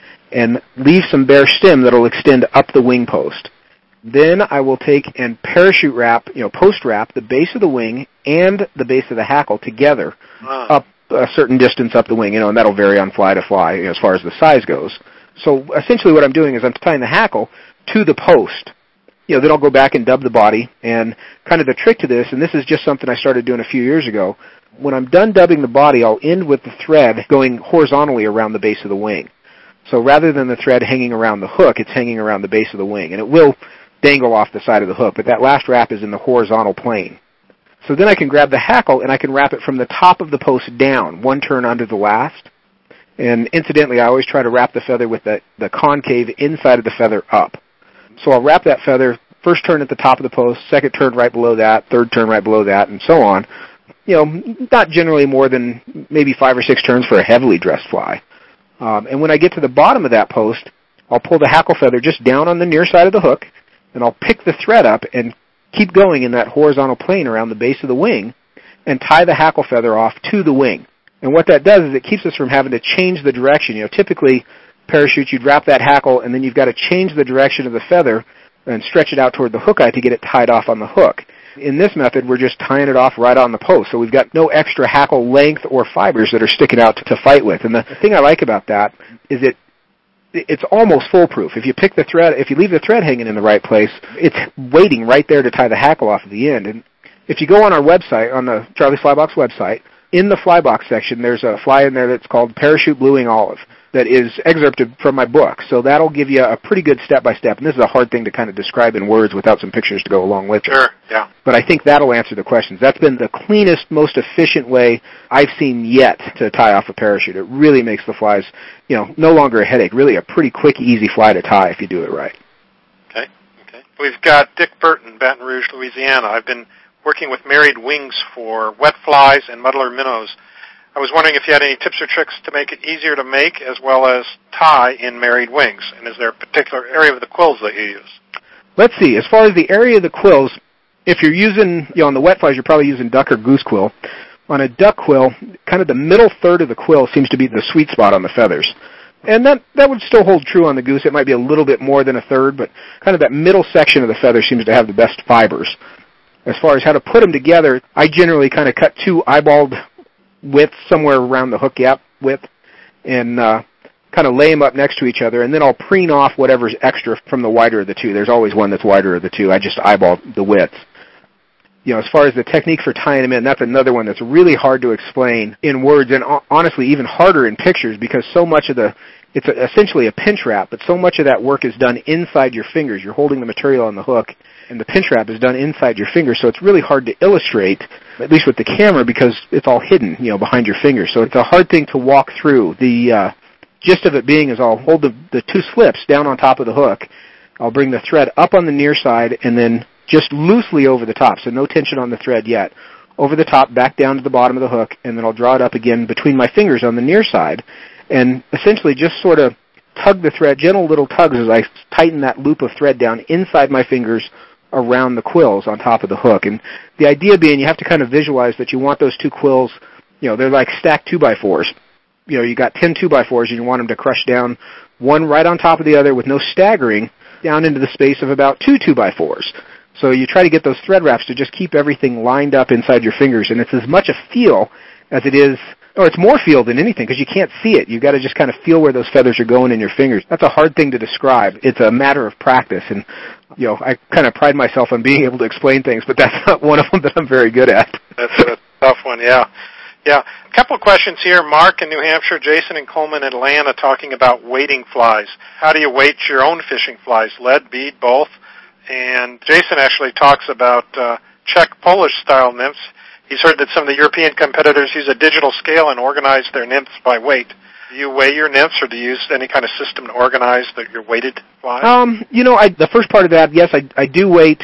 and leave some bare stem that will extend up the wing post. Then I will take and parachute wrap, you know, post wrap the base of the wing and the base of the hackle together wow. up a certain distance up the wing, you know, and that'll vary on fly to fly, you know, as far as the size goes. So essentially what I'm doing is I'm tying the hackle to the post. You know, then I'll go back and dub the body, and kind of the trick to this, and this is just something I started doing a few years ago, when I'm done dubbing the body, I'll end with the thread going horizontally around the base of the wing. So rather than the thread hanging around the hook, it's hanging around the base of the wing, and it will dangle off the side of the hook, but that last wrap is in the horizontal plane. So then I can grab the hackle, and I can wrap it from the top of the post down, one turn under the last. And incidentally, I always try to wrap the feather with the, the concave inside of the feather up. So I'll wrap that feather, first turn at the top of the post, second turn right below that, third turn right below that, and so on. You know, not generally more than maybe five or six turns for a heavily dressed fly. Um, and when I get to the bottom of that post, I'll pull the hackle feather just down on the near side of the hook, and I'll pick the thread up and keep going in that horizontal plane around the base of the wing and tie the hackle feather off to the wing. And what that does is it keeps us from having to change the direction. You know, typically, parachutes, you'd wrap that hackle, and then you've got to change the direction of the feather and stretch it out toward the hook eye to get it tied off on the hook. In this method, we're just tying it off right on the post, so we've got no extra hackle length or fibers that are sticking out to, to fight with. And the thing I like about that is it it's almost foolproof. If you pick the thread, if you leave the thread hanging in the right place, it's waiting right there to tie the hackle off at the end. And if you go on our website, on the Charlie Flybox website, in the Flybox section, there's a fly in there that's called Parachute Blue Wing Olive that is excerpted from my book. So that'll give you a pretty good step-by-step. And this is a hard thing to kind of describe in words without some pictures to go along with it. Sure, yeah. But I think that'll answer the questions. That's been the cleanest, most efficient way I've seen yet to tie off a parachute. It really makes the flies, you know, no longer a headache. Really a pretty quick, easy fly to tie if you do it right. Okay, okay. We've got Dick Burton, Baton Rouge, Louisiana. I've been working with Married Wings for wet flies and muddler minnows. I was wondering if you had any tips or tricks to make it easier to make as well as tie in Married Wings. And is there a particular area of the quills that you use? Let's see. As far as the area of the quills, if you're using, you know, on the wet flies, you're probably using duck or goose quill. On a duck quill, kind of the middle third of the quill seems to be the sweet spot on the feathers. And that, that would still hold true on the goose. It might be a little bit more than a third, but kind of that middle section of the feather seems to have the best fibers. As far as how to put them together, I generally kind of cut two eyeballed width somewhere around the hook gap width and uh, kind of lay them up next to each other, and then I'll preen off whatever's extra from the wider of the two. There's always one that's wider of the two. I just eyeball the width. You know, as far as the technique for tying them in, that's another one that's really hard to explain in words, and honestly even harder in pictures, because so much of the, it's a, essentially a pinch wrap, but so much of that work is done inside your fingers. You're holding the material on the hook, and the pinch wrap is done inside your fingers, so it's really hard to illustrate, at least with the camera, because it's all hidden, you know, behind your fingers. So it's a hard thing to walk through. The uh, gist of it being is I'll hold the, the two slips down on top of the hook. I'll bring the thread up on the near side and then just loosely over the top, so no tension on the thread yet. Over the top, back down to the bottom of the hook, and then I'll draw it up again between my fingers on the near side, and essentially just sort of tug the thread, gentle little tugs as I tighten that loop of thread down inside my fingers around the quills on top of the hook. And the idea being you have to kind of visualize that you want those two quills, you know, they're like stacked two by fours. You know, you got ten two by fours and you want them to crush down one right on top of the other with no staggering down into the space of about two two by fours. So you try to get those thread wraps to just keep everything lined up inside your fingers, and it's as much a feel as it is, or it's more feel than anything, because you can't see it. You've got to just kind of feel where those feathers are going in your fingers. That's a hard thing to describe. It's a matter of practice, and you know, I kind of pride myself on being able to explain things, but that's not one of them that I'm very good at. That's a tough one, yeah. Yeah. A couple of questions here. Mark in New Hampshire, Jason in Coleman, Atlanta, talking about weighting flies. How do you weight your own fishing flies? Lead, bead, both? And Jason actually talks about uh, Czech Polish-style nymphs. He's heard that some of the European competitors use a digital scale and organize their nymphs by weight. Do you weigh your nymphs, or do you use any kind of system to organize the, your weighted flies? Um, you know, I, the first part of that, yes, I, I do weight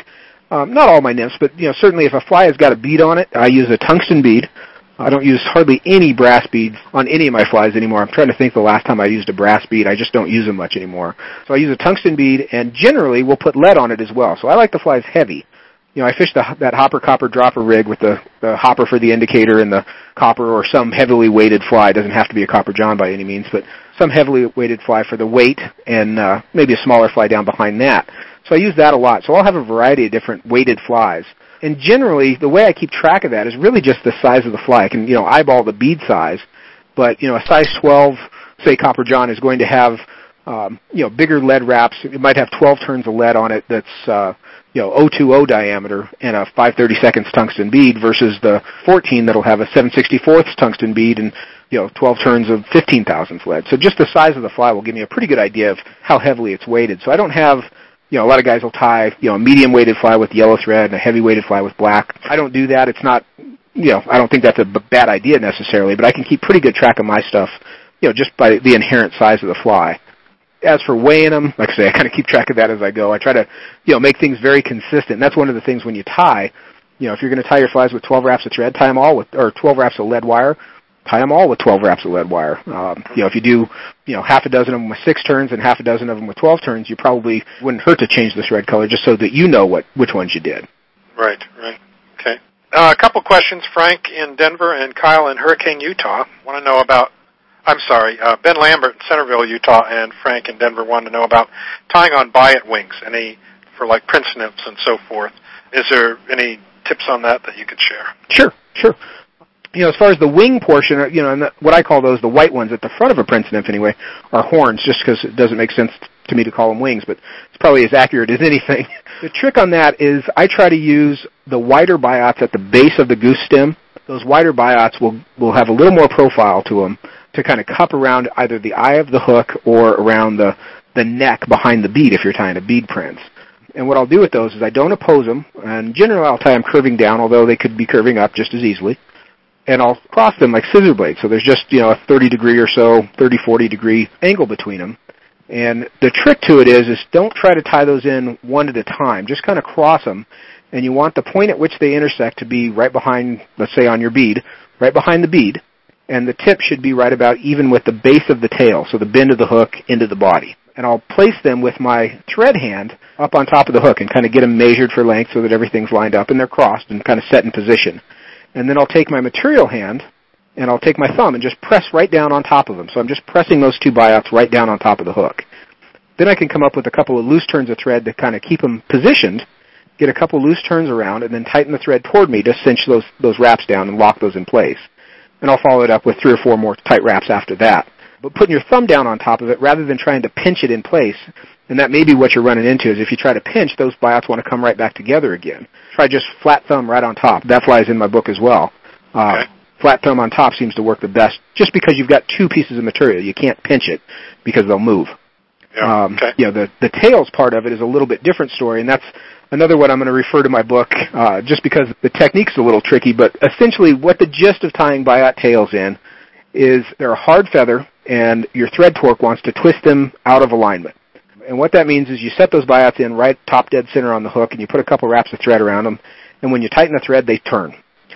Um, not all my nymphs, but you know, certainly if a fly has got a bead on it, I use a tungsten bead. I don't use hardly any brass beads on any of my flies anymore. I'm trying to think the last time I used a brass bead. I just don't use them much anymore. So I use a tungsten bead, and generally we'll put lead on it as well. So I like the flies heavy. You know, I fish the, that hopper copper dropper rig with the, the hopper for the indicator and the copper or some heavily weighted fly. It doesn't have to be a copper john by any means, but some heavily weighted fly for the weight and uh, maybe a smaller fly down behind that. So I use that a lot. So I'll have a variety of different weighted flies. And generally, the way I keep track of that is really just the size of the fly. I can, you know, eyeball the bead size, but, you know, a size twelve, say, copper john is going to have, um, you know, bigger lead wraps. It might have twelve turns of lead on it that's, uh, you know, zero point two zero diameter and a five thirty-seconds tungsten bead versus the fourteen that'll have a seven sixty-fourths tungsten bead and, you know, twelve turns of fifteen thousandths lead. So just the size of the fly will give me a pretty good idea of how heavily it's weighted. So I don't have, you know, a lot of guys will tie, you know, a medium-weighted fly with yellow thread and a heavy-weighted fly with black. I don't do that. It's not, you know, I don't think that's a b- bad idea necessarily, but I can keep pretty good track of my stuff, you know, just by the inherent size of the fly. As for weighing them, like I say, I kind of keep track of that as I go. I try to, you know, make things very consistent. And that's one of the things when you tie, you know, if you're going to tie your flies with twelve wraps of thread, tie them all with, or twelve wraps of lead wire, tie them all with twelve wraps of lead wire. Um, you know, if you do, you know, half a dozen of them with six turns and half a dozen of them with twelve turns, you probably wouldn't hurt to change the thread color just so that you know what which ones you did. Right, right. Okay. Uh, a couple questions, Frank in Denver and Kyle in Hurricane, Utah. Want to know about, I'm sorry, uh, Ben Lambert in Centerville, Utah, and Frank in Denver wanted to know about tying on biot wings, any for like prince nymphs and so forth. Is there any tips on that that you could share? Sure, sure. You know, as far as the wing portion, you know, and the, what I call those, the white ones at the front of a prince nymph anyway, are horns, just because it doesn't make sense to me to call them wings, but it's probably as accurate as anything. The trick on that is I try to use the wider biots at the base of the goose stem. Those wider biots will, will have a little more profile to them to kind of cup around either the eye of the hook or around the, the neck behind the bead if you're tying a bead prince. And what I'll do with those is I don't oppose them, and generally I'll tie them curving down, although they could be curving up just as easily. And I'll cross them like scissor blades. So there's just, you know, a thirty degree or so, thirty, forty degree angle between them. And the trick to it is, is don't try to tie those in one at a time. Just kind of cross them. And you want the point at which they intersect to be right behind, let's say on your bead, right behind the bead. And the tip should be right about even with the base of the tail. So the bend of the hook into the body. And I'll place them with my thread hand up on top of the hook and kind of get them measured for length so that everything's lined up and they're crossed and kind of set in position. And then I'll take my material hand, and I'll take my thumb and just press right down on top of them. So I'm just pressing those two biots right down on top of the hook. Then I can come up with a couple of loose turns of thread to kind of keep them positioned, get a couple loose turns around, and then tighten the thread toward me to cinch those, those wraps down and lock those in place. And I'll follow it up with three or four more tight wraps after that. But putting your thumb down on top of it rather than trying to pinch it in place, and that may be what you're running into, is if you try to pinch, those biots want to come right back together again. Try just flat thumb right on top. That flies in my book as well. Uh, okay. Flat thumb on top seems to work the best just because you've got two pieces of material. You can't pinch it because they'll move. Yeah, um, okay. You know, the, the tails part of it is a little bit different story, and that's another one I'm going to refer to my book uh, just because the technique's a little tricky, but essentially what the gist of tying biot tails in is they're a hard feather, and your thread torque wants to twist them out of alignment. And what that means is you set those biots in right top dead center on the hook, and you put a couple wraps of thread around them, and when you tighten the thread, they turn.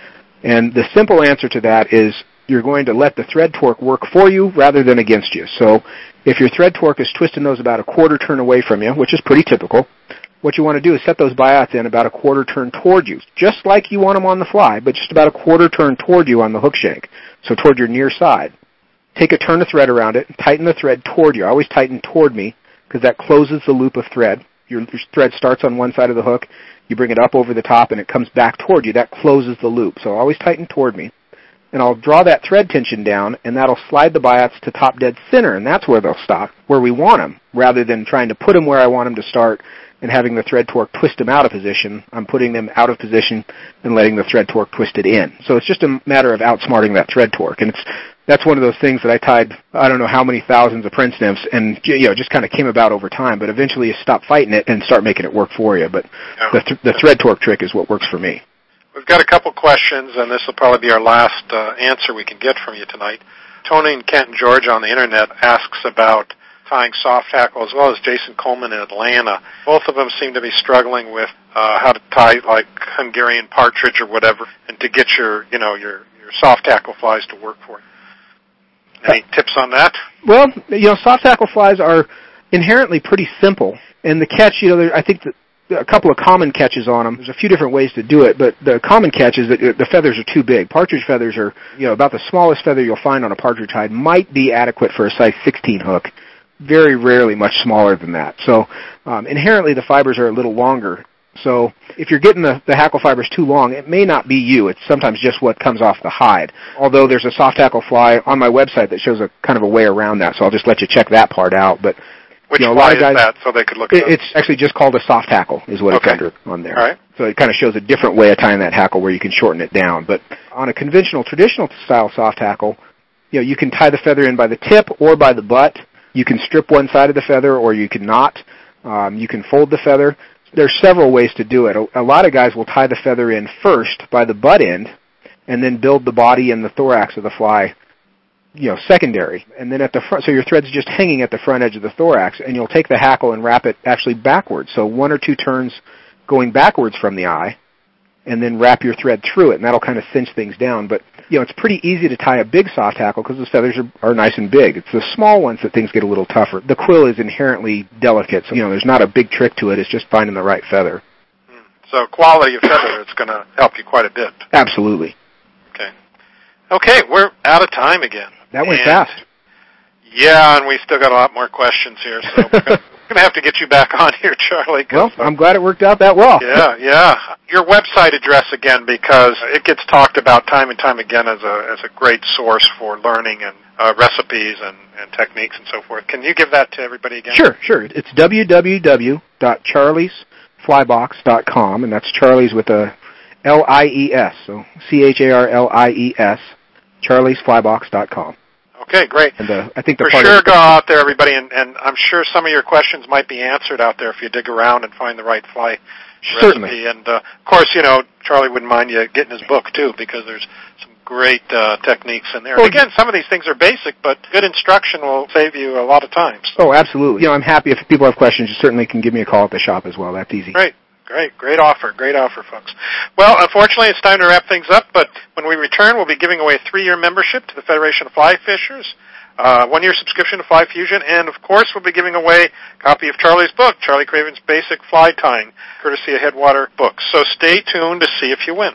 And the simple answer to that is you're going to let the thread torque work for you rather than against you. So if your thread torque is twisting those about a quarter turn away from you, which is pretty typical, what you want to do is set those biots in about a quarter turn toward you, just like you want them on the fly, but just about a quarter turn toward you on the hook shank, so toward your near side. Take a turn of thread around it, tighten the thread toward you. I always tighten toward me because that closes the loop of thread. Your thread starts on one side of the hook, you bring it up over the top, and it comes back toward you. That closes the loop. So always tighten toward me. And I'll draw that thread tension down, and that'll slide the biots to top dead center, and that's where they'll stop, where we want them, rather than trying to put them where I want them to start and having the thread torque twist them out of position. I'm putting them out of position and letting the thread torque twist it in. So it's just a matter of outsmarting that thread torque. And it's that's one of those things that I tied, I don't know how many thousands of prince nymphs, and you know, just kind of came about over time. But eventually you stop fighting it and start making it work for you. But yeah. the, th- the thread torque trick is what works for me. We've got a couple questions, and this will probably be our last uh, answer we can get from you tonight. Tony and Kent and George on the Internet asks about tying soft tackle, as well as Jason Coleman in Atlanta. Both of them seem to be struggling with uh, how to tie like Hungarian partridge or whatever, and to get your, you know, your, your soft tackle flies to work for you. Any uh, tips on that? Well, you know, soft tackle flies are inherently pretty simple, and the catch, you know, there, I think that a couple of common catches on them. There's a few different ways to do it, but the common catch is that the feathers are too big. Partridge feathers are, you know, about the smallest feather you'll find on a partridge hide, might be adequate for a size sixteen hook. Very rarely much smaller than that. So um, inherently the fibers are a little longer. So if you're getting the, the hackle fibers too long, it may not be you. It's sometimes just what comes off the hide. Although there's a soft tackle fly on my website that shows a kind of a way around that, so I'll just let you check that part out. But Which you know, a fly lot of guys, is that, so they could look it up? It's actually just called a soft tackle is what okay. it's under on there. All right. So it kind of shows a different way of tying that hackle where you can shorten it down. But on a conventional, traditional style soft tackle, you know, you can tie the feather in by the tip or by the butt. You can strip one side of the feather or you can not. Um, you can fold the feather. There's several ways to do it. A, a lot of guys will tie the feather in first by the butt end and then build the body and the thorax of the fly, you know, secondary. And then at the front, so your thread's just hanging at the front edge of the thorax, and you'll take the hackle and wrap it actually backwards. So one or two turns going backwards from the eye, and then wrap your thread through it, and that'll kind of cinch things down. But, you know, it's pretty easy to tie a big soft hackle because the feathers are, are nice and big. It's the small ones that things get a little tougher. The quill is inherently delicate, so, you know, there's not a big trick to it. It's just finding the right feather. So quality of feather is going to help you quite a bit. Absolutely. Okay. Okay, we're out of time again. That went and, fast. Yeah, and we still got a lot more questions here, so we're going to have to get you back on here, Charlie. Well, I'm glad it worked out that well. Yeah, yeah. Your website address again, because it gets talked about time and time again as a as a great source for learning and uh, recipes and, and techniques and so forth. Can you give that to everybody again? Sure, sure. It's w w w dot charlies flybox dot com, and that's Charlie's with a L I E S, so C H A R L I E S, charlies flybox dot com. Okay, great. And uh, I think the For part sure, of go out there, everybody, and, and I'm sure some of your questions might be answered out there if you dig around and find the right fly Certainly. recipe. And, uh, of course, you know, Charlie wouldn't mind you getting his book, too, because there's some great uh, techniques in there. Oh, and again, some of these things are basic, but good instruction will save you a lot of time. So. Oh, absolutely. You know, I'm happy if people have questions. You certainly can give me a call at the shop as well. That's easy. Great. Great, great offer, great offer, folks. Well, unfortunately, it's time to wrap things up, but when we return, we'll be giving away a three-year membership to the Federation of Fly Fishers, uh, one-year subscription to Fly Fusion, and, of course, we'll be giving away a copy of Charlie's book, Charlie Craven's Basic Fly Tying, courtesy of Headwater Books. So stay tuned to see if you win.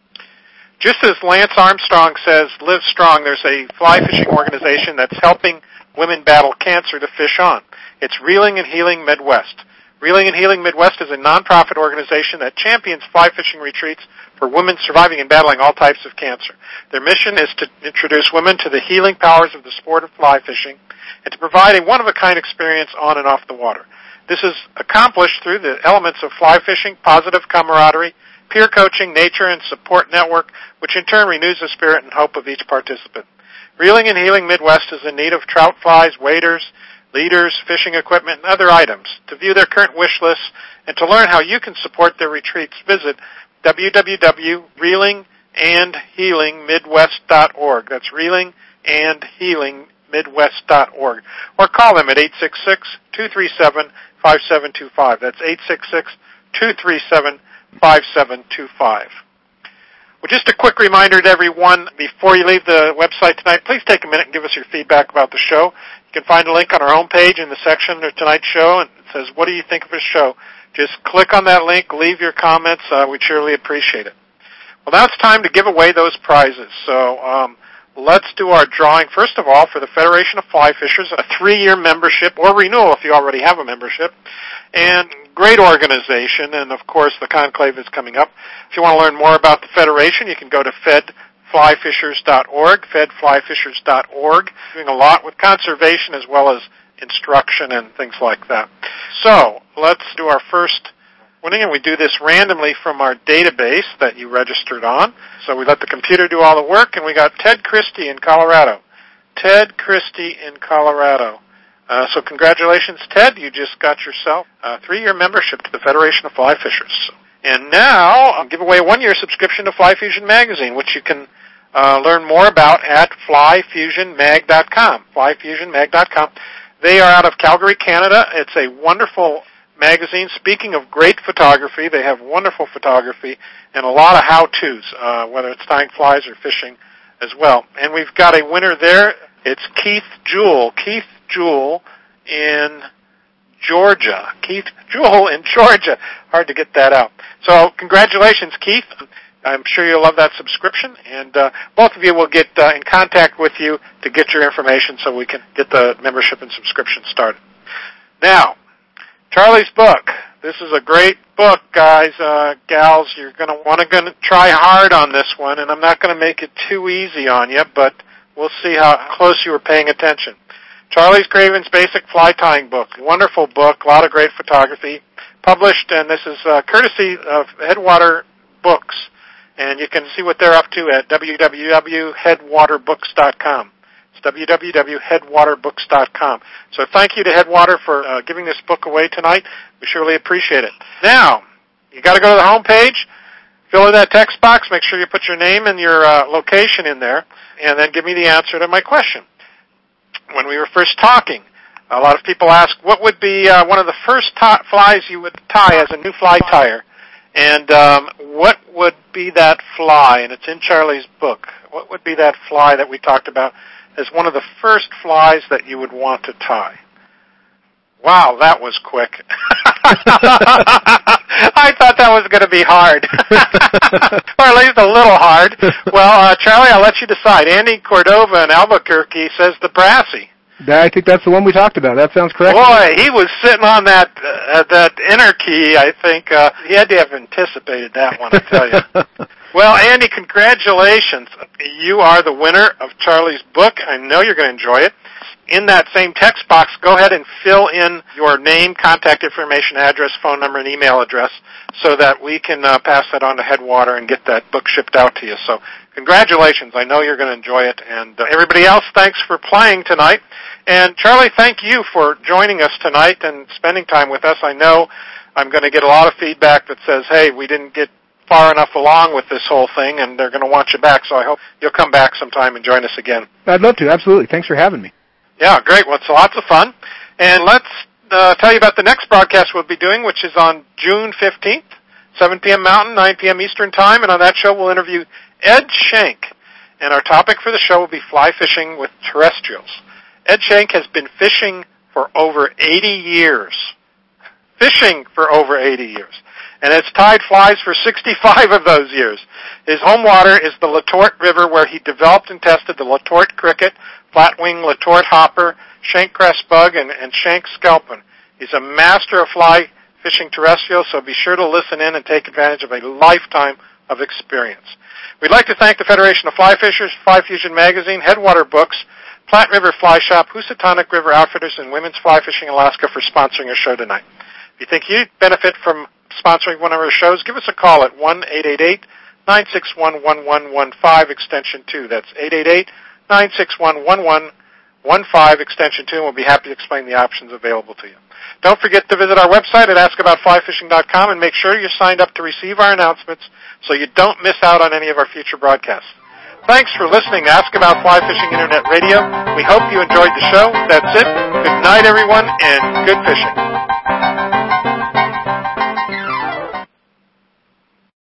Just as Lance Armstrong says, live strong, there's a fly fishing organization that's helping women battle cancer to fish on. It's Reeling and Healing Midwest. Reeling and Healing Midwest is a nonprofit organization that champions fly fishing retreats for women surviving and battling all types of cancer. Their mission is to introduce women to the healing powers of the sport of fly fishing and to provide a one-of-a-kind experience on and off the water. This is accomplished through the elements of fly fishing, positive camaraderie, peer coaching, nature, and support network, which in turn renews the spirit and hope of each participant. Reeling and Healing Midwest is in need of trout flies, waders, leaders, fishing equipment, and other items. To view their current wish lists and to learn how you can support their retreats, visit w w w dot reeling and healing midwest dot org. That's reeling and healing midwest dot org. Or call them at eight six six, two three seven, five seven two five. That's eight six six, two three seven, five seven two five. Well, just a quick reminder to everyone, before you leave the website tonight, please take a minute and give us your feedback about the show. You can find a link on our homepage in the section of tonight's show, and it says, what do you think of the show? Just click on that link, leave your comments. Uh, we'd surely appreciate it. Well, now it's time to give away those prizes. So um, let's do our drawing. First of all, for the Federation of Fly Fishers, a three-year membership, or renewal if you already have a membership, and great organization, and of course the conclave is coming up. If you want to learn more about the Federation, you can go to fed fly fishers dot org, fed fly fishers dot org, doing a lot with conservation as well as instruction and things like that. So let's do our first winning, and we do this randomly from our database that you registered on. So we let the computer do all the work, and we got Ted Christie in Colorado. Ted Christie in Colorado. Uh, so congratulations, Ted. You just got yourself a three-year membership to the Federation of Fly Fishers. And now I'll give away a one-year subscription to Fly Fusion Magazine, which you can uh, learn more about at fly fusion mag dot com, fly fusion mag dot com. They are out of Calgary, Canada. It's a wonderful magazine. Speaking of great photography, they have wonderful photography and a lot of how-tos, uh, whether it's tying flies or fishing as well. And we've got a winner there. It's Keith Jewell. Keith Jewell in Georgia. Keith Jewell in Georgia. Hard to get that out. So congratulations, Keith. I'm sure you'll love that subscription, and uh, both of you will get uh, in contact with you to get your information so we can get the membership and subscription started. Now, Charlie's book. This is a great book, guys, uh, gals. You're going to want to going to try hard on this one, and I'm not going to make it too easy on you, but we'll see how close you were paying attention. Charlie Craven's Basic Fly Tying Book. Wonderful book, a lot of great photography. Published, and this is uh, courtesy of Headwater Books. And you can see what they're up to at w w w dot headwater books dot com. It's w w w dot headwater books dot com. So thank you to Headwater for uh, giving this book away tonight. We surely appreciate it. Now, you got to go to the home page, fill in that text box, make sure you put your name and your uh, location in there, and then give me the answer to my question. When we were first talking, a lot of people ask, what would be uh, one of the first t- flies you would tie as a new fly tyer? And um, what would be that fly? And it's in Charlie's book. What would be that fly that we talked about as one of the first flies that you would want to tie? Wow, that was quick. I thought that was going to be hard. Or at least a little hard. Well, uh, Charlie, I'll let you decide. Andy Cordova in Albuquerque says the brassy. I think that's the one we talked about. That sounds correct. Boy, he was sitting on that uh, that inner key, I think. Uh, he had to have anticipated that one, I tell you. Well, Andy, congratulations. You are the winner of Charlie's book. I know you're going to enjoy it. In that same text box, go ahead and fill in your name, contact information, address, phone number, and email address so that we can uh, pass that on to Headwater and get that book shipped out to you. So congratulations. I know you're going to enjoy it. And uh, everybody else, thanks for playing tonight. And Charlie, thank you for joining us tonight and spending time with us. I know I'm going to get a lot of feedback that says, hey, we didn't get far enough along with this whole thing, and they're going to want you back. So I hope you'll come back sometime and join us again. I'd love to. Absolutely. Thanks for having me. Yeah, great. Well, it's lots of fun. And let's uh, tell you about the next broadcast we'll be doing, which is on June fifteenth, seven p.m. Mountain, nine p.m. Eastern Time. And on that show, we'll interview Ed Shank. And our topic for the show will be fly fishing with terrestrials. Ed Shank has been fishing for over eighty years. Fishing for over eighty years. And has tied flies for sixty-five of those years. His home water is the Letort River, where he developed and tested the Letort cricket, flatwing Letort hopper, shank crest bug, and, and shank skelpin. He's a master of fly fishing terrestrial, so be sure to listen in and take advantage of a lifetime of experience. We'd like to thank the Federation of Fly Fishers, Fly Fusion Magazine, Headwater Books, Platte River Fly Shop, Housatonic River Outfitters, and Women's Fly Fishing Alaska for sponsoring our show tonight. If you think you'd benefit from sponsoring one of our shows, give us a call at one eight eight eight, nine six one, one one one five, extension two. That's eight eight eight, nine six one, one one one five, extension two, and we'll be happy to explain the options available to you. Don't forget to visit our website at ask about fly fishing dot com and make sure you're signed up to receive our announcements so you don't miss out on any of our future broadcasts. Thanks for listening to Ask About Fly Fishing Internet Radio. We hope you enjoyed the show. That's it. Good night, everyone, and good fishing.